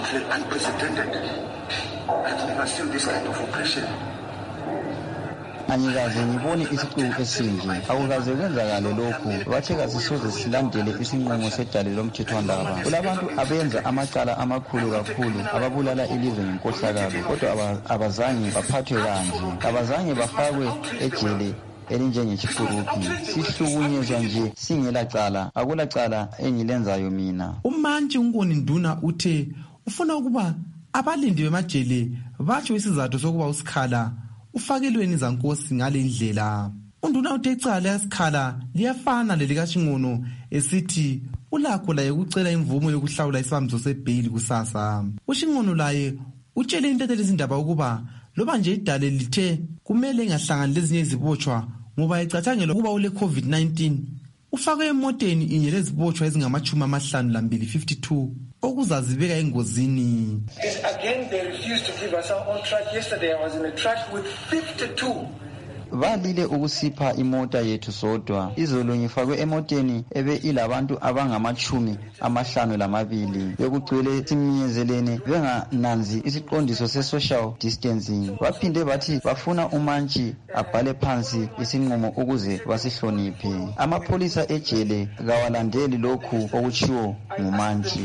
[SPEAKER 22] Angikaze ngibone isicuku esinje, akukaze kwenzakale lokhu. Bathe kasisoze silandele isinqumo sedale lomthethwandaba. Kulabantu abenza amacala amakhulu kakhulu ababulala ilizwe ngenkohlakalo, kodwa abazange baphathwe kanje, abazange bafakwe ejele elinjengechifurupi. Sihlukunyezwa nje singela cala, akula cala engilenzayo mina.
[SPEAKER 21] uMantshi uNkoni Nduna uthe ufuna ukuba abalindi bemajele batsho isizathu sokuba uSikhala ufakelweni zankosi ngale ndlela. uNduna uthe icala yaSikhala liyafana lelikaChingono esithi ulakho laye ukucela imvumo yokuhlawula isibambiso sebhayili kusasa. uChingono laye utshele intatheli izindaba ukuba loba nje idale lithe kumele engahlangani lezinye izibotshwa ngoba ecatshangela ukuba ule COVID nineteen ufake emoteni inye lezibotshwa ezingamachumi amahlanu lambili fifty-two okuzazibeka engozini.
[SPEAKER 23] Again they refused to give us our own truck. Yesterday I was in a truck with fifty-two.
[SPEAKER 22] Balile ukusipha imota yethu sodwa. Izolo ngifakwe emoteni ebe ilabantu abangamachumi amahlanu lamabili bekugcwele simnyezelene bengananzi isiqondiso se-social distancing. Baphinde bathi bafuna uMantshi abhale phansi isinqumo ukuze basihloniphe. Amapholisa ejele kawalandeli lokhu okutshiwo nguMantshi.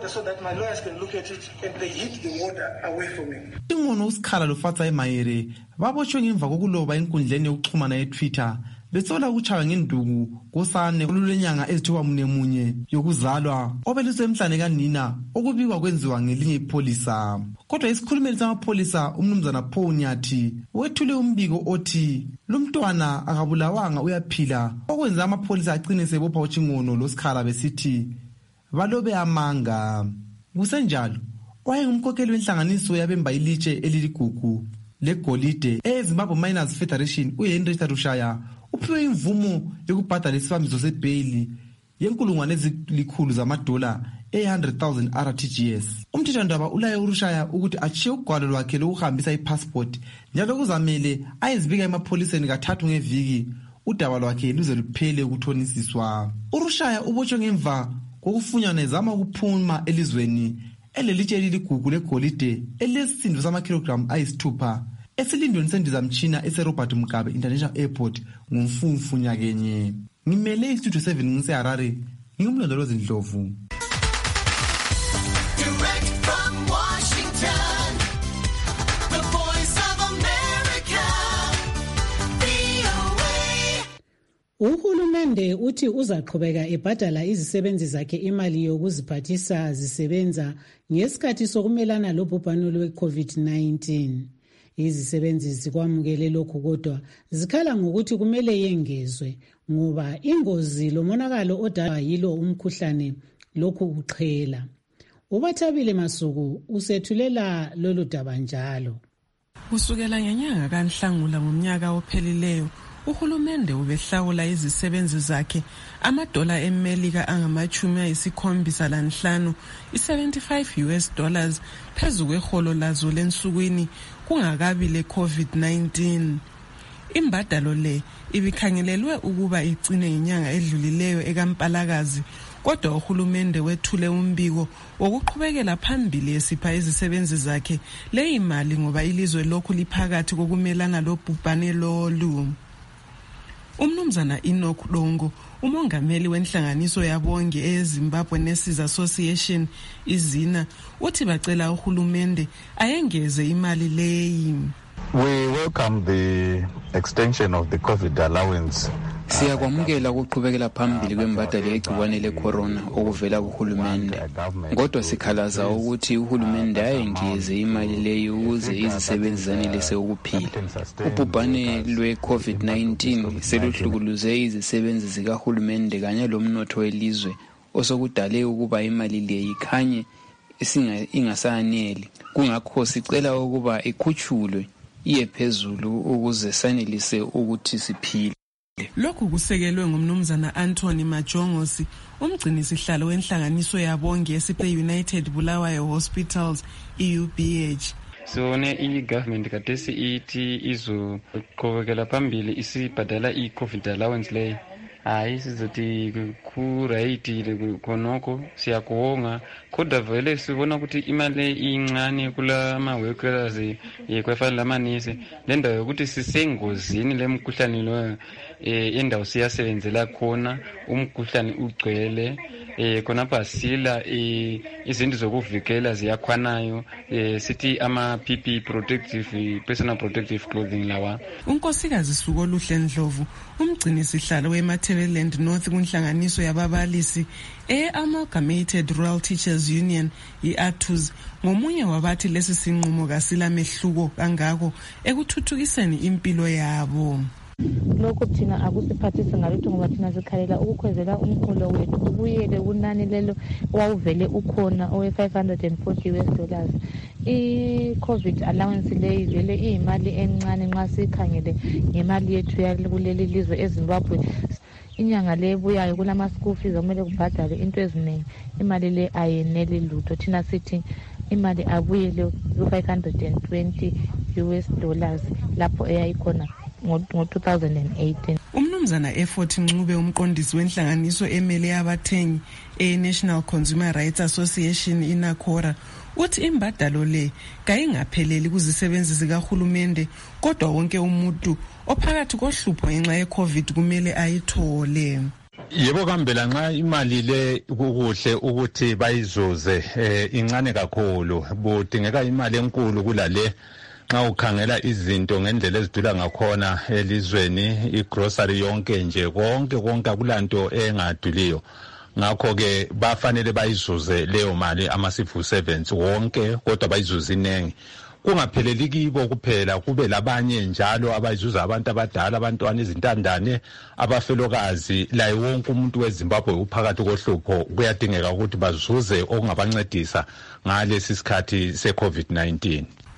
[SPEAKER 21] Chingono uSikhala loFatsa eMayere babotshwe ngemva kokuloba enkundleni yokuxhumana yeTwitter besola ukutshaywa ngenduku kosane olulenyanga ezithiwa mune munye yokuzalwa obelusemhlane kanina okubikwa kwenziwa ngelinye ipholisa. Kodwa isikhulumeli samapholisa umnumzana Paul Nyathi wethule umbiko othi lumntwana akabulawanga uyaphila, okwenza amapholisa agcine sebopha uChingono loSikhala besithi balobe amanga. Kusenjalo wayengumkhokheli wenhlanganiso yabemba ilitshe eliligugu legolide eZimbabwe Miners Federation uHenry Tarushaya uphiwe imvumo yokubhadala isibambiso sebhayili yenkulungwane ezilikhulu zamadola one hundred thousand R T G S. Umthethwandaba ulaye uRushaya ukuthi achiye ugwalo lwakhe lokuhambisa ipassport njalo kuzamele ayezibika emapholiseni kathathu ngeviki udaba lwakhe luze luphele ukuthonisiswa. uRushaya ubotshwe ngemva kokufunywa nezama ukuphuma elizweni elelitsheli ligugu legolide elesisindo samakhilogramu ayisithupha esilindweni sendizamtshina eseRobert Mugabe International Airport ngumfumfu nyakenye. Ngimele istudio seven ngiseHarare, ngingumlondolozi Ndlovu.
[SPEAKER 3] Uhulumende uthi uzaqhubeka ebhadala izisebenzi zakhe imali yokuziphathisa zisebenza ngesikhathi sokumelana lobhubhane lwe-COVID nineteen. Izisebenzi zikwamukele lokhu kodwa zikhala ngokuthi kumele yengezwe ngoba ingozi lomonakalo odalwa yilo umkhuhlane lokhu kuqhela. Ubathabile Masuku usethulela lolu daba njalo.
[SPEAKER 20] Kusukela ngenyanga kaNhlangula ngomnyaka ophelileyo, uhulumende ubehlawula izisebenzi zakhe amadola eMelika angamachumi ayisikhombisa lanhlanu i-seventy-five U S dollars phezu kweholo lazo lensukwini kungakabi le-COVID nineteen. Imbadalo le ibikhangelelwe ukuba igcine inyanga edlulileyo ekaMpalakazi, kodwa uhulumende wethule umbiko wokuqhubekela phambili esipha izisebenzi zakhe le imali ngoba ilizwe lokhu liphakathi kokumelana lobhubhane lolu. Umnumzana Enoch Dongo, umongameli wenhlanganiso yabonge eZimbabwe Nurses Association izina, uthi bacela uhulumende ayengeze imali leyi.
[SPEAKER 1] We welcome the extension of the COVID allowance.
[SPEAKER 22] Siyakwamukela ukuqhubekela phambili kwembadalo yegciwane le-corona okuvela kuhulumende, kodwa sikhalaza ukuthi uhulumende ayengeze imali leyo ukuze izisebenzi zanelise ukuphila. Ubhubhane lwe-COVID nineteen seluhlukuluze izisebenzi zikahulumende kanye lomnotho welizwe osokudale ukuba imali le ikhanye ingasaneli. Kungakho sicela ukuba ikhutshulwe iye phezulu ukuze sanelise ukuthi siphile.
[SPEAKER 20] Lokhu kusekelwe ngumnumzana Anthony Majongosi, umgcini sihlalo wenhlanganiso yabonge esiphe United Bulawayo Hospitals E U B H.
[SPEAKER 19] Sone i-government kadesi ithi izoqhubekela phambili isibhadala i-COVID allowance leyo. Hayi sizothi kurayitile khonoko siyakuwonga, kodwa vele sibona ukuthi imali incane kula ma-workers yekwefana lamanise le ndawo yokuthi sisengozini lemkhuhlane lo indawo siyasebenzela khona umkhuhlane ugcwele khonapha sila izinto zokuvikela ziyakhwanayo sithi ama-P P E protective personal protective clothing lawa.
[SPEAKER 20] Unkosikazi Sukoluhle Ndlovu, umgcini sihlalo weMatabeleland North kunhlanganiso yababalisi e-Amalgamated Rural Teachers Union i-A T U S, ngomunye wabathi lesi sinqumo kasila mehluko kangako ekuthuthukiseni impilo yabo.
[SPEAKER 6] Lokho thina akusiphathise ngalutho ngoba thina sikhalela ukukhwezela umholo wethu ubuyele kunani lelo wawuvele ukhona owe five hundred forty U S dollars. I-COVID allowance leyi vele iyimali encane nxa sikhangele ngemali yethu yakuleli lizwe eZimbabwe. Inyanga le ebuyayo kulama school fees okumele kubhadale into eziningi, imali le ayeneli lutho. Thina sithi imali abuyele ku five hundred twenty U S dollars lapho eyayikhona ngo-two thousand eighteen.
[SPEAKER 20] Umnumzana Effort Ncube, umqondisi wenhlanganiso emele abathengi e-National Consumer Rights Association inakora, uthi imbadalo le kayingapheleli kuzisebenzi zikahulumende kodwa wonke umuntu ophakathi kohlupho ngenxa ye-COVID kumele ayithole.
[SPEAKER 1] Yebo kambela nxa imali le kukuhle ukuthi bayizuze incane kakhulu, budingeka imali enkulu kulale nxa ukhangela izinto ngendlela ezidula ngakhona elizweni, igrocery yonke nje konke konke akulanto engaduliyo. Ngakho ke bafanele bayizuze leyo mali ama-civil servants wonke, kodwa bayizuze inengi. Kungapheleli kibo kuphela, kube labanye njalo abayizuza abantu abadala, abantwana, izintandane, abafelokazi, laye wonke umuntu weZimbabwe uphakathi kohlupho kuyadingeka ukuthi bazuze okungabancedisa ngalesi sikhathi se-COVID nineteen.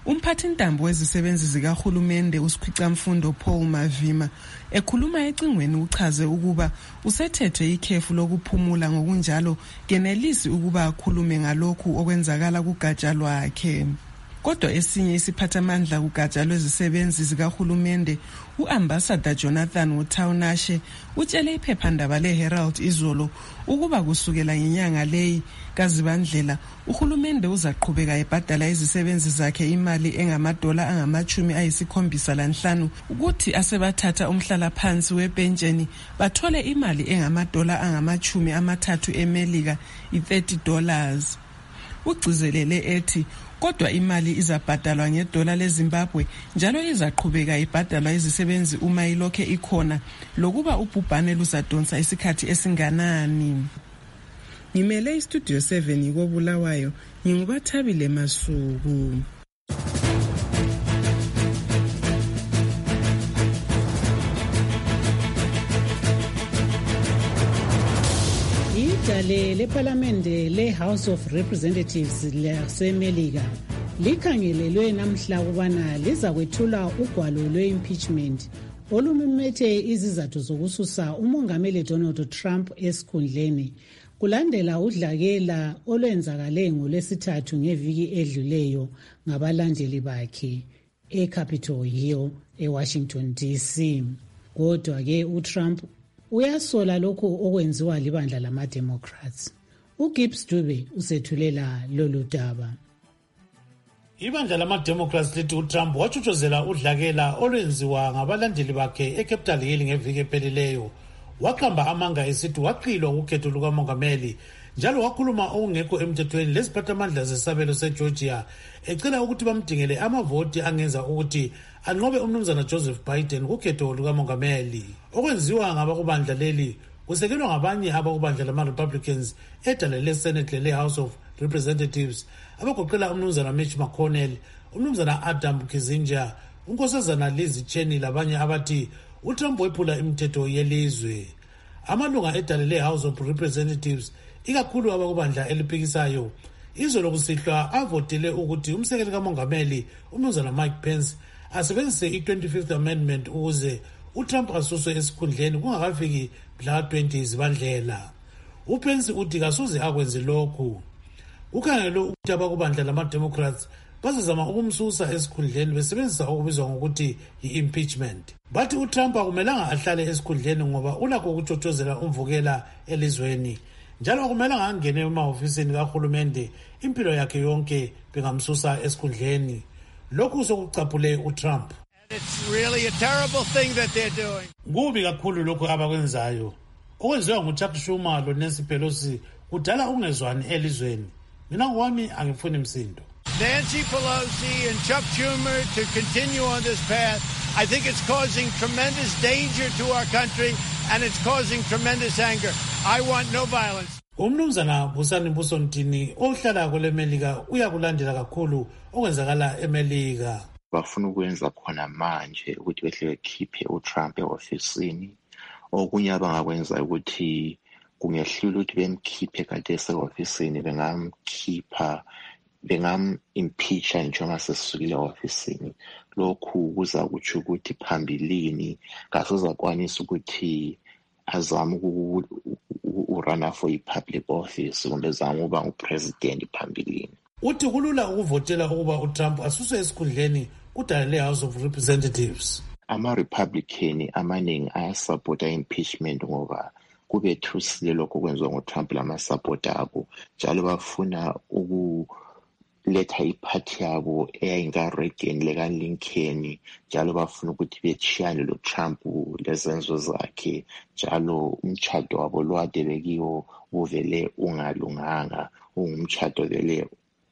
[SPEAKER 20] Umphathintambo wezisebenzi zikahulumende usikhwicamfundo Paul Mavima ekhuluma ecingweni uchaze ukuba usethethwe ikhefu lokuphumula, ngokunjalo kenelisi ukuba akhulume ngalokhu okwenzakala kugatsha lwakhe. Kodwa esinye isiphathamandla kugatsha lwezisebenzi zikahulumende uambassador Jonathan Wutaunashe utshele iphephandaba leHerald izolo ukuba kusukela ngenyanga leyi kaZibandlela uhulumende uzaqhubeka ebhadala izisebenzi zakhe imali engamadola angamachumi ayisikhombisa lanhlanu ukuthi asebathatha umhlala phansi wepentsheni bathole imali engamadola angamachumi amathathu eMelika i-thirty dollars. Ugcizelele ethi kodwa imali izabhadalwa ngedola leZimbabwe njalo izaqhubeka ibhadalwa izisebenzi uma ilokhe ikhona lokuba ubhubhane luzadonsa isikhathi esinganani. Ngimele istudio seven yikobulawayo, ngingubathabile Masuku.
[SPEAKER 3] Idale leParlamente le-House of Representatives laseMelika likhangelelwe namhla ukubana liza kwethula ugwalo lwe-impeachment olumimethe izizathu zokususa umongameli Donald Trump esikhundleni kulandela udlakela olwenzakale ngolwesithathu ngeviki edluleyo ngabalandeli bakhe eCapitol Hill eWashington D C. Kodwa-ke uTrump uyasola lokhu okwenziwa libandla lama-Democrats. uGibbs Dube usethulela lolu daba.
[SPEAKER 4] Ibandla lama-Democrats lithi uTrump wachuchozela udlakela olwenziwa ngabalandeli bakhe eCapitol Hill ngeviki ephelileyo. Waqamba amanga esithi waqilwa ukhetho lukamongameli njalo wakhuluma okungekho emthethweni lesiphathamandla zesabelo seGeorgia ecela ukuthi bamdingele amavoti angenza ukuthi anqobe umnumzana Joseph Biden kukhetho lukamongameli. Okwenziwa ngabakubandla leli kusekelwa ngabanye abakubandla lama-Republicans edale le-Senate le-House of Representatives abagoqela umnumzana Mitch McConnell, umnumzana Adam Kinzinger, unkosazana Liz Cheney labanye abathi uTrump wephula imithetho yelizwe. Amalunga edale le-House of Representatives ikakhulu abakubandla eliphikisayo izolo kusihlwa avotele ukuthi umsekeli kamongameli umnumzana Mike Pence asebenzise i-twenty-fifth amendment ukuze uTrump asuswe esikhundleni kungakafiki mhla twenty Zibandlela. uPence uthi kasoze akwenze lokhu. Ukhangelwe ukuthi abakubandla lama-Democrats bazazama ukumsusa esikhundleni besebenzisa okubizwa ngokuthi yi-impeachment. Bathi uTrump akumelanga ahlale esikhundleni ngoba ulakho ukuchochozela umvukela elizweni njalo akumelanga angene emahofisini kahulumende impilo yakhe yonke bengamsusa esikhundleni. Lokhu sokucaphule uTrump.
[SPEAKER 8] It's really a terrible thing that they're doing.
[SPEAKER 4] Kubi kakhulu lokhu abakwenzayo. Okwenziwa nguChuck Schumer loNancy Pelosi kudala ungezwani elizweni. Mina ngwami angifuni msindo.
[SPEAKER 8] Nancy Pelosi and Chuck Schumer to continue on this path, I think it's causing tremendous danger to our country and it's causing tremendous anger. I want no violence.
[SPEAKER 4] Umnumzana Busani Busontini ohlala kule Melika uyakulandela kakhulu okwenzakala eMelika.
[SPEAKER 9] Bafuna ukwenza khona manje ukuthi behle bekhiphe uTrump eofisini. Okunye abangakwenza ukuthi kungehlula ukuthi bemkhiphe kade eseofisini bengamkhipha bengam-impeacha njengoba sesisukile ofisini. Lokhu kuza kutsho ukuthi phambilini kasezakwanisa ukuthi azame ukurana for i-public office kumbe zame ukuba ngupresident phambilini.
[SPEAKER 4] Uthi kulula ukuvotela ukuba uTrump asuswe esikhundleni kudala le-House of Representatives.
[SPEAKER 9] Ama-Republican amaningi ayasupporta impeachment ngoba kubethusile lokho kwenziwa nguTrump lamasupporter abo njalo bafuna ukuletha iphathi yabo eyayinka-Reagan leka-Lincoln njalo bafuna ukuthi betshiyane lo-Trump lezenzo zakhe njalo umtshado wabo lwade bekiwo uvele ungalunganga ungumtshado vele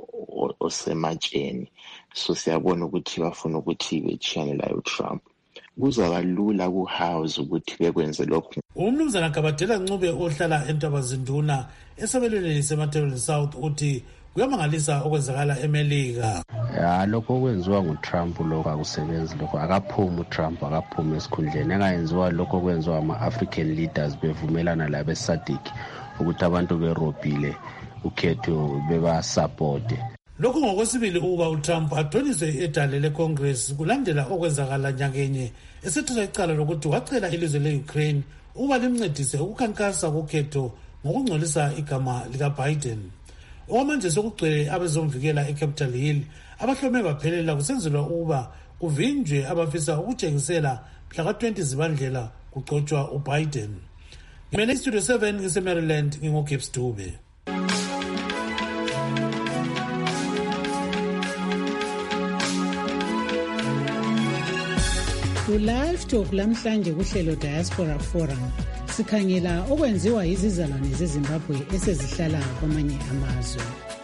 [SPEAKER 9] osematsheni. So siyabona ukuthi bafuna ukuthi betshiyane layo uTrump. Kuzaba lula ku-House ukuthi bekwenze lokhu.
[SPEAKER 4] Umnumzana Kabadela Ncube ohlala eNtabazinduna esabelweni seMatabeleland South uthi kuyamangalisa okwenzakala eMelika.
[SPEAKER 10] Ya lokho okwenziwa nguTrump lokho akusebenzi, lokho akaphumi uTrump akaphumi esikhundleni. Engayenziwa lokho okwenziwa ama-African leaders bevumelana labe-SADC ukuthi abantu berobhile ukhetho bebasupporte.
[SPEAKER 4] lokhu ngokwesibili ukuba uTrump adonise edale leCongress kulandela okwenzakala nyakenye esethatha icala lokuthi wacela ilizwe le-Ukraine ukuba limncedise ukukhankasa kukhetho ngokungcolisa igama likaBiden. Okwamanje sokugcwele abezomvikela eCapitol Hill abahlome baphelela kusenzelwa ukuba kuvinjwe abafisa ukutshengisela mhla ka-twenty Zibandlela kugcotshwa uBiden. Ngimele iStudio seven ngise-Maryland ngingoGibbs Dube.
[SPEAKER 3] Ku-Live Talk lamhlanje kuhlelo Diaspora Forum sikhangela okwenziwa izizalwane zeZimbabwe esezihlala kwamanye amazwe.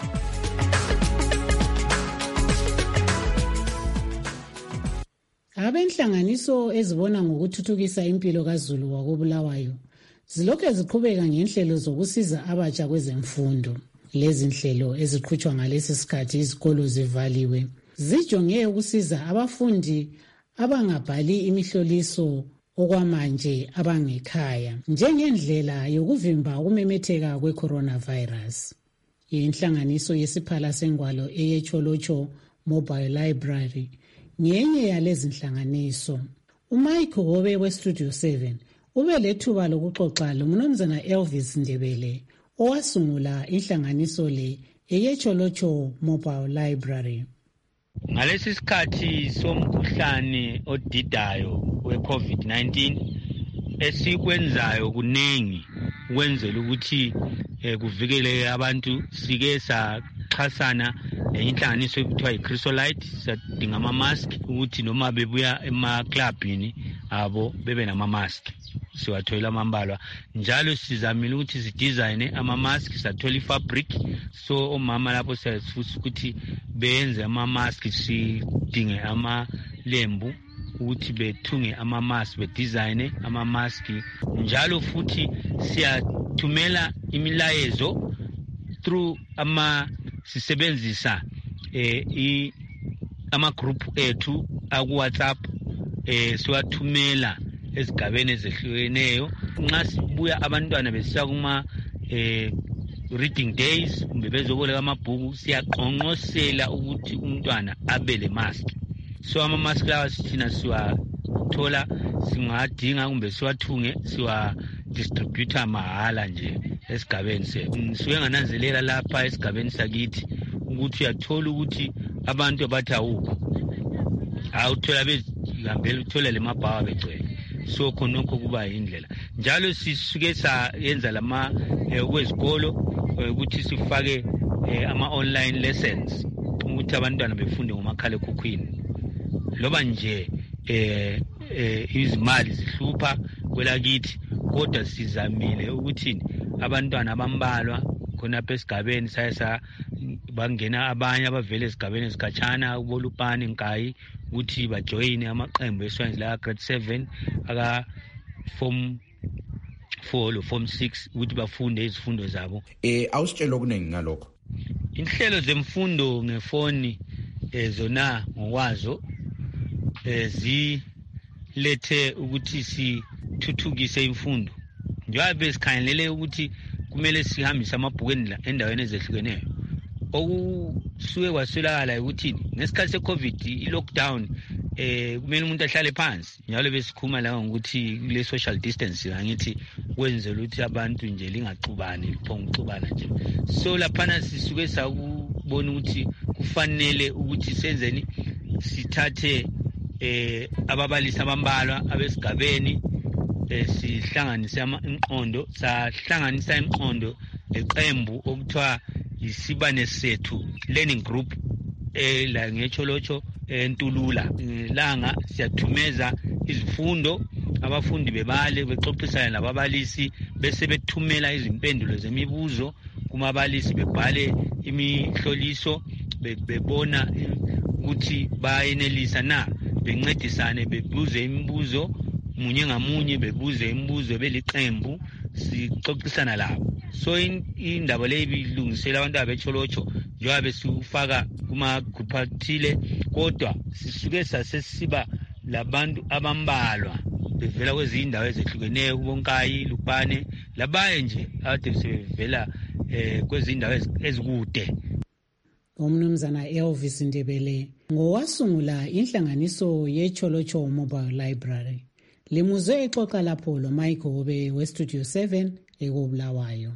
[SPEAKER 3] Abenhlanganiso ezibona ngokuthuthukisa impilo kaZulu wakobulawayo zilokhu ziqhubeka ngenhlelo zokusiza abatsha kwezemfundo. Lezi nhlelo eziqhutshwa ngalesi sikhathi izikolo zivaliwe zijonge ukusiza abafundi abangabhali imihloliso okwamanje abangekhaya njengendlela yokuvimba ukumemetheka kwe-coronavirus. Inhlanganiso yesiphala sengwalo eyeCholocho Mobile Library ngenye yalezi nhlanganiso. uMike Hobe weStudio seven ube lethuba lokuxoxa loMnumzana Elvis Ndebele owasungula inhlanganiso le eyeCholocho Mobile Library.
[SPEAKER 7] Ngalesi sikhathi somkhuhlane odidayo we-COVID nineteen esikwenzayo kunengi ukwenzela ukuthi eh, kuvikele abantu sike saxhasana inhlanganiso ekuthiwa iChrysolite sadinga ama-mask ukuthi noma bebuya ema-clubini abo bebe nama-mask siwathola amambalwa njalo sizamile ukuthi sidizayine ama-mask sathola ifabric so omama lapho siyafisa ukuthi benze ama-mask sidinge amalembu ukuthi bethunge ama-mask bedizayine ama-mask njalo futhi siyathumela imilayezo through ama sisebenzisa eh i ama group ethu aku WhatsApp eh siwathumela esigabeni ezehlukeneyo nxa sibuya abantwana besiya kuma eh reading days kumbe bezoboleka amabhuku siyaqonqosela ukuthi umntwana abe le mask so ama mask lawa sithina siwathola singadinga kumbe siwathunge siwa distributor mahala nje esigabeni sethu siwe ngananzelela lapha esigabeni sakithi ukuthi uyathola ukuthi abantu abathi awukho awuthola bezihambela uthola le mabhawa begcwele so khonokho kuba indlela njalo sisuke sayenza lama kwezikolo ukuthi sifake ama online lessons ukuthi abantwana befunde ngomakhala ekhukhwini loba nje eh izimali zihlupha kwelakithi kodwa sizamile ukuthi abantwana abambalwa khona esigabeni sayesa bangena abanye abavele esigabeni esikhatshana ubolupani nkayi ukuthi bajoin amaqembu eswanje la grade seven aka form four lo form six ukuthi bafunde izifundo zabo.
[SPEAKER 11] Eh awusitshela okuningi ngalokho.
[SPEAKER 7] Inhlelo zemfundo ngefoni ezona ngokwazo ezi lethe ukuthi sithuthukise imfundo njengoba sikhangelele ukuthi kumele sihambise amabhuku endaweni ezehlukeneyo okusuke kwaswelakala ukuthi ngesikhathi seCovid i-lockdown eh kumele umuntu ahlale phansi njalo besikhuma la ngokuthi le social distance angithi kwenzela ukuthi abantu nje lingaxubani liphonga uxubana nje so laphana sisuke sakubona ukuthi kufanele ukuthi senzeni sithathe eh ababalisi abambalwa abesigabeni sihlanganisa imqondo sahlanganisa imqondo eqembu okuthiwa isibane sethu learning group la ngeCholocho eNtulula langa siyathumeza izifundo abafundi bebale bexoxisana lababalisi bese bethumela izimpendulo zemibuzo kumabalisi bebhale imihloliso bebona ukuthi bayenelisa na bencedisane bebuze imibuzo munye ngamunye bebuze imibuzo beliqembu sixoxisana labo so indaba le bilungisela abantu abeCholocho njengoba besifaka kuma group athile kodwa sisuke sasesiba labantu abambalwa bevela kwezindawo ezehlukeneyo kubonkayi Lupane labaye nje ade sebevela eh kwezindawo ezikude.
[SPEAKER 3] umnumzana Elvis Ndebele ngowasungula inhlanganiso yeCholocho Mobile Library. Limuzwe exoxa lapho lo Mike Hobe we Studio seven ekubulawayo.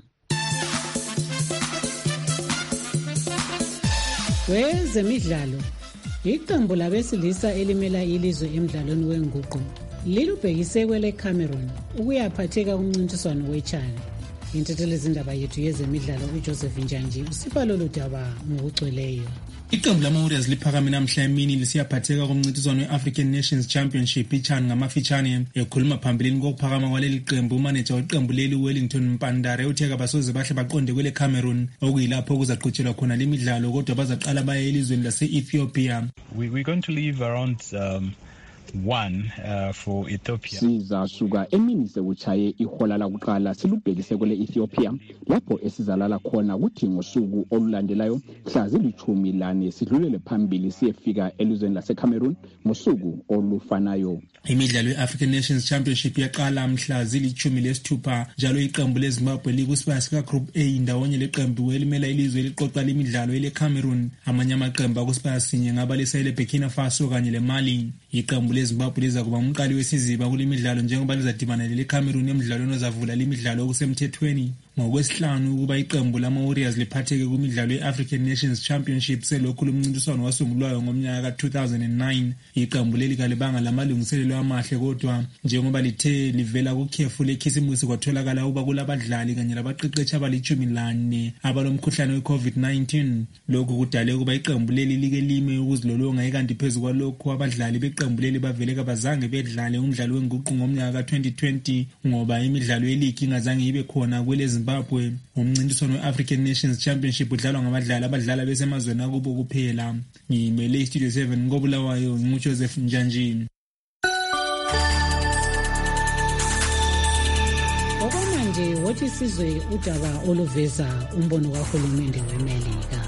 [SPEAKER 3] Wezemidlalo, iqembu labesilisa elimela ilizwe emidlalweni wenguqu lilubhekise kwele Cameroon ukuyaphatheka kumncintiswano weChina. Intethelezindaba yethu yezemidlalo uJoseph Njanji usipha lolu daba ngokugcweleyo.
[SPEAKER 12] Iqembu lama-Warriors liphakame namhla emini lisiyaphatheka kumncintiswano we-African Nations Championship iCHAN ngamafitshane. Ekhuluma phambilini kokuphakama kwaleli qembu, umaneja weqembu leli uWellington Mpandare uthe abasoze bahle baqonde kwele Cameroon okuyilapho kuzaqhutshelwa khona lemidlalo, kodwa bazaqala baye elizweni lase-Ethiopia.
[SPEAKER 13] We, we're going to leave around um, one uh, for Ethiopia.
[SPEAKER 14] Sizasuka emini sekuchaye ihola lakuqala silubhekise kwele Ethiopia lapho esizalala khona kuthi ngosuku olulandelayo mhla zilithumi lane sidlulele phambili siyefika elizweni laseCameroon ngosuku olufanayo.
[SPEAKER 12] Imidlalo ye-African Nations Championship yaqala mhla zilithumi lesithupha njalo iqembu leZimbabwe likusibaya sika Group A ndawonye leqembu elimela ilizwe eliqoqa lemidlalo ele Cameroon. Amanye amaqembu akusibaya sinye ngaba lisayile Burkina Faso kanye le Mali. Iqembu leZimbabwe liza kuba umqali wesiziba kule midlalo njengoba lizadibana lele Cameroon emidlalweni ozavula lemidlalo okusemthethweni. Ngokwesihlanu ukuba iqembu lama-Warriors liphatheke kumidlalo ye-African Nations Championship selokhu lumncintiswano wasungulwayo ngomnyaka ka two thousand nine. Iqembu leli kalibanga lamalungiselelo amahle, kodwa njengoba lithe livela kukhefu lekhisimusi kwatholakala ukuba kulabadlali kanye labaqeqeshi abalitshumi lane abalomkhuhlane we-COVID nineteen. Lokhu kudale ukuba iqembu leli like lime ukuzilolonga, ikanti phezu kwalokhu abadlali beqembu leli bavele kabazange bedlale umdlalo wenguqu ngomnyaka ka twenty twenty ngoba imidlalo yeligi ingazange ibe khona kwele Zimbabwe. Umncintiswano we-African Nations Championship udlalwa ngabadlali abadlala besemazweni akubo kuphela. Ngimele iStudio seven ngobulawayo nguJoseph Njanji.
[SPEAKER 3] Okwamanje wothi sizwe udaba oluveza umbono kahulumende weMelika.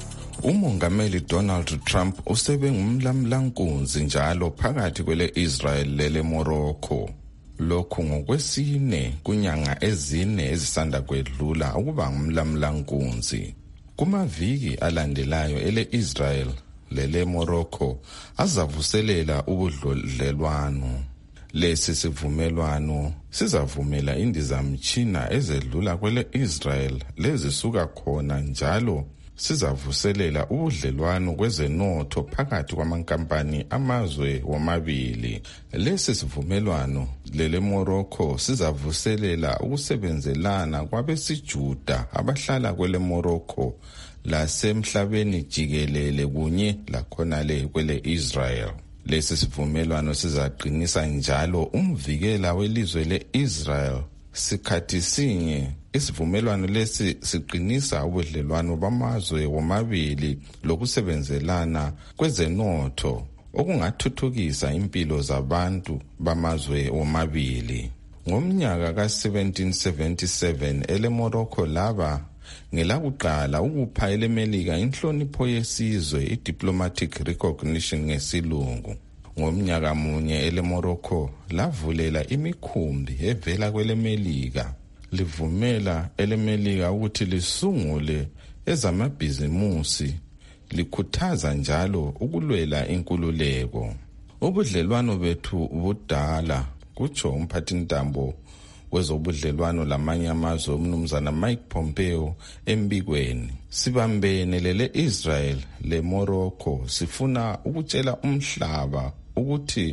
[SPEAKER 24] Umongameli Donald Trump usebe ngumlamlankunzi njalo phakathi kwele Israel lele Morocco. Lokhu ngokwesine kunyanga ezine ezisanda kwedlula ukuba ngumlamlankunzi. Kumaviki alandelayo ele Israel lele Morocco azavuselela ubudlelwano. Lesi sivumelwano sizavumela indizamtshina ezedlula kwele Israel lezisuka khona njalo sizavuselela ubudlelwano kwezenotho phakathi kwamankampani amazwe womabili. Lesi sivumelwano lele Morocco sizavuselela ukusebenzelana kwabesijuda abahlala kwele Morocco lasemhlabeni jikelele kunye lakhona le kwele Israel. Lesi sivumelwano sizaqinisa njalo umvikela welizwe le-Israel sikhathi sinye. Isivumelwano lesi siqinisa ubudlelwano bamazwe womabili lokusebenzelana kwezenotho okungathuthukisa impilo zabantu bamazwe womabili. Ngomnyaka ka seventeen seventy-seven ele Morocco laba ngelakuqala ukupha eleMelika inhlonipho yesizwe i-diplomatic recognition ngesilungu. Ngomnyaka munye ele Morocco lavulela imikhumbi evela kweleMelika livumela eleMelika ukuthi lisungule ezamabhizimusi, likhuthaza njalo ukulwela inkululeko. Ubudlelwano bethu budala, kutsho umphathintambo wezobudlelwano lamanye amazwe umnumzana Mike Pompeo embikweni. Sibambene lele Israel le Morocco sifuna ukutshela umhlaba ukuthi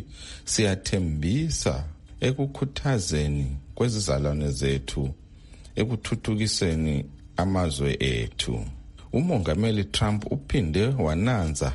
[SPEAKER 24] siyathembisa ekukhuthazeni kwezizalwane zethu ekuthuthukiseni amazwe ethu. Umongameli Trump uphinde wananza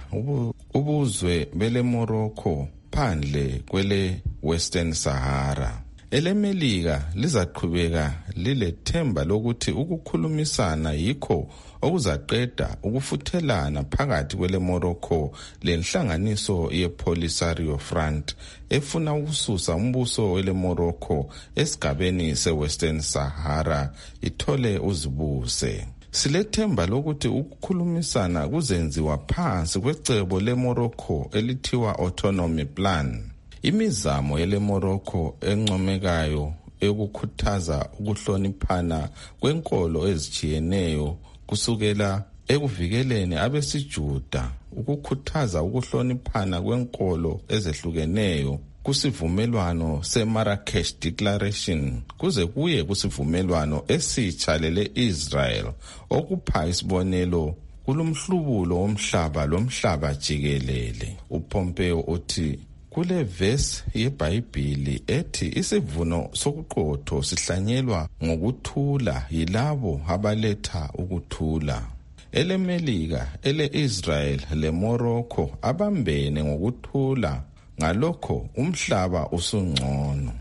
[SPEAKER 24] ubuzwe bele Morocco phandle kwele Western Sahara. EleMelika lizaqhubeka lilethemba lokuthi ukukhulumisana yikho okuzaqeda ukufuthelana phakathi kwele Morocco lenhlanganiso yePolisario Front efuna ukususa umbuso wele Morocco esigabeni seWestern Sahara ithole uzibuse. Silethemba lokuthi ukukhulumisana kuzenziwa phansi kwecebo leMorocco elithiwa Autonomy Plan. Imizamo yele Morocco encomekayo ekukhuthaza ukuhloniphana kwenkolo ezijiyeneyo kusukela ekuvikeleni abesijuda, ukukhuthaza ukuhloniphana kwenkolo ezehlukeneyo kusivumelwano seMarrakesh Declaration kuze kuye kusivumelwano esitsha lele Israel okupha isibonelo kulomhlubulo womhlaba lomhlaba jikelele. uPompeo uthi kule verse yeBhayibheli ethi isivuno sokuqotho sihlanyelwa ngokuthula yilabo abaletha ukuthula. EleMelika, ele-Israel leMorocco abambene ngokuthula, ngalokho umhlaba usungcono.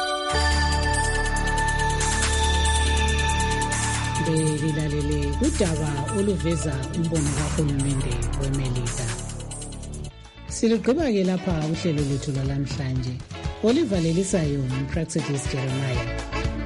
[SPEAKER 3] Belilalele udaba oluveza umbono kahulumende weMelika. Siligqiba ke lapha uhlelo lwethu lwalamhlanje. Olivalelisayo uPractice Jeremiah.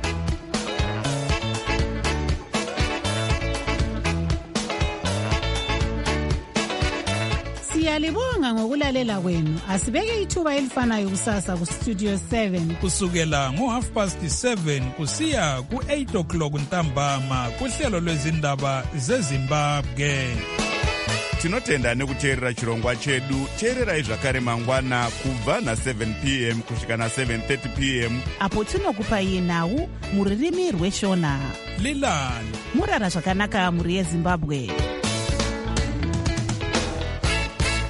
[SPEAKER 3] Siyalibonga ngokulalela kwenu. Asibeke ithuba elifanayo kusasa ku Studio seven
[SPEAKER 5] kusukela ngo half past seven kusiya ku eight o'clock ntambama kuhlelo lwezindaba zeZimbabwe.
[SPEAKER 15] Tinotenda nekuteerera chirongwa chedu. Teererai zvakare mangwana kubva na seven p m kusvika na seven thirty p m
[SPEAKER 2] apo tinokupa yenhau muririmi rweshona.
[SPEAKER 5] Lilani
[SPEAKER 2] murara zvakanaka muri yeZimbabwe.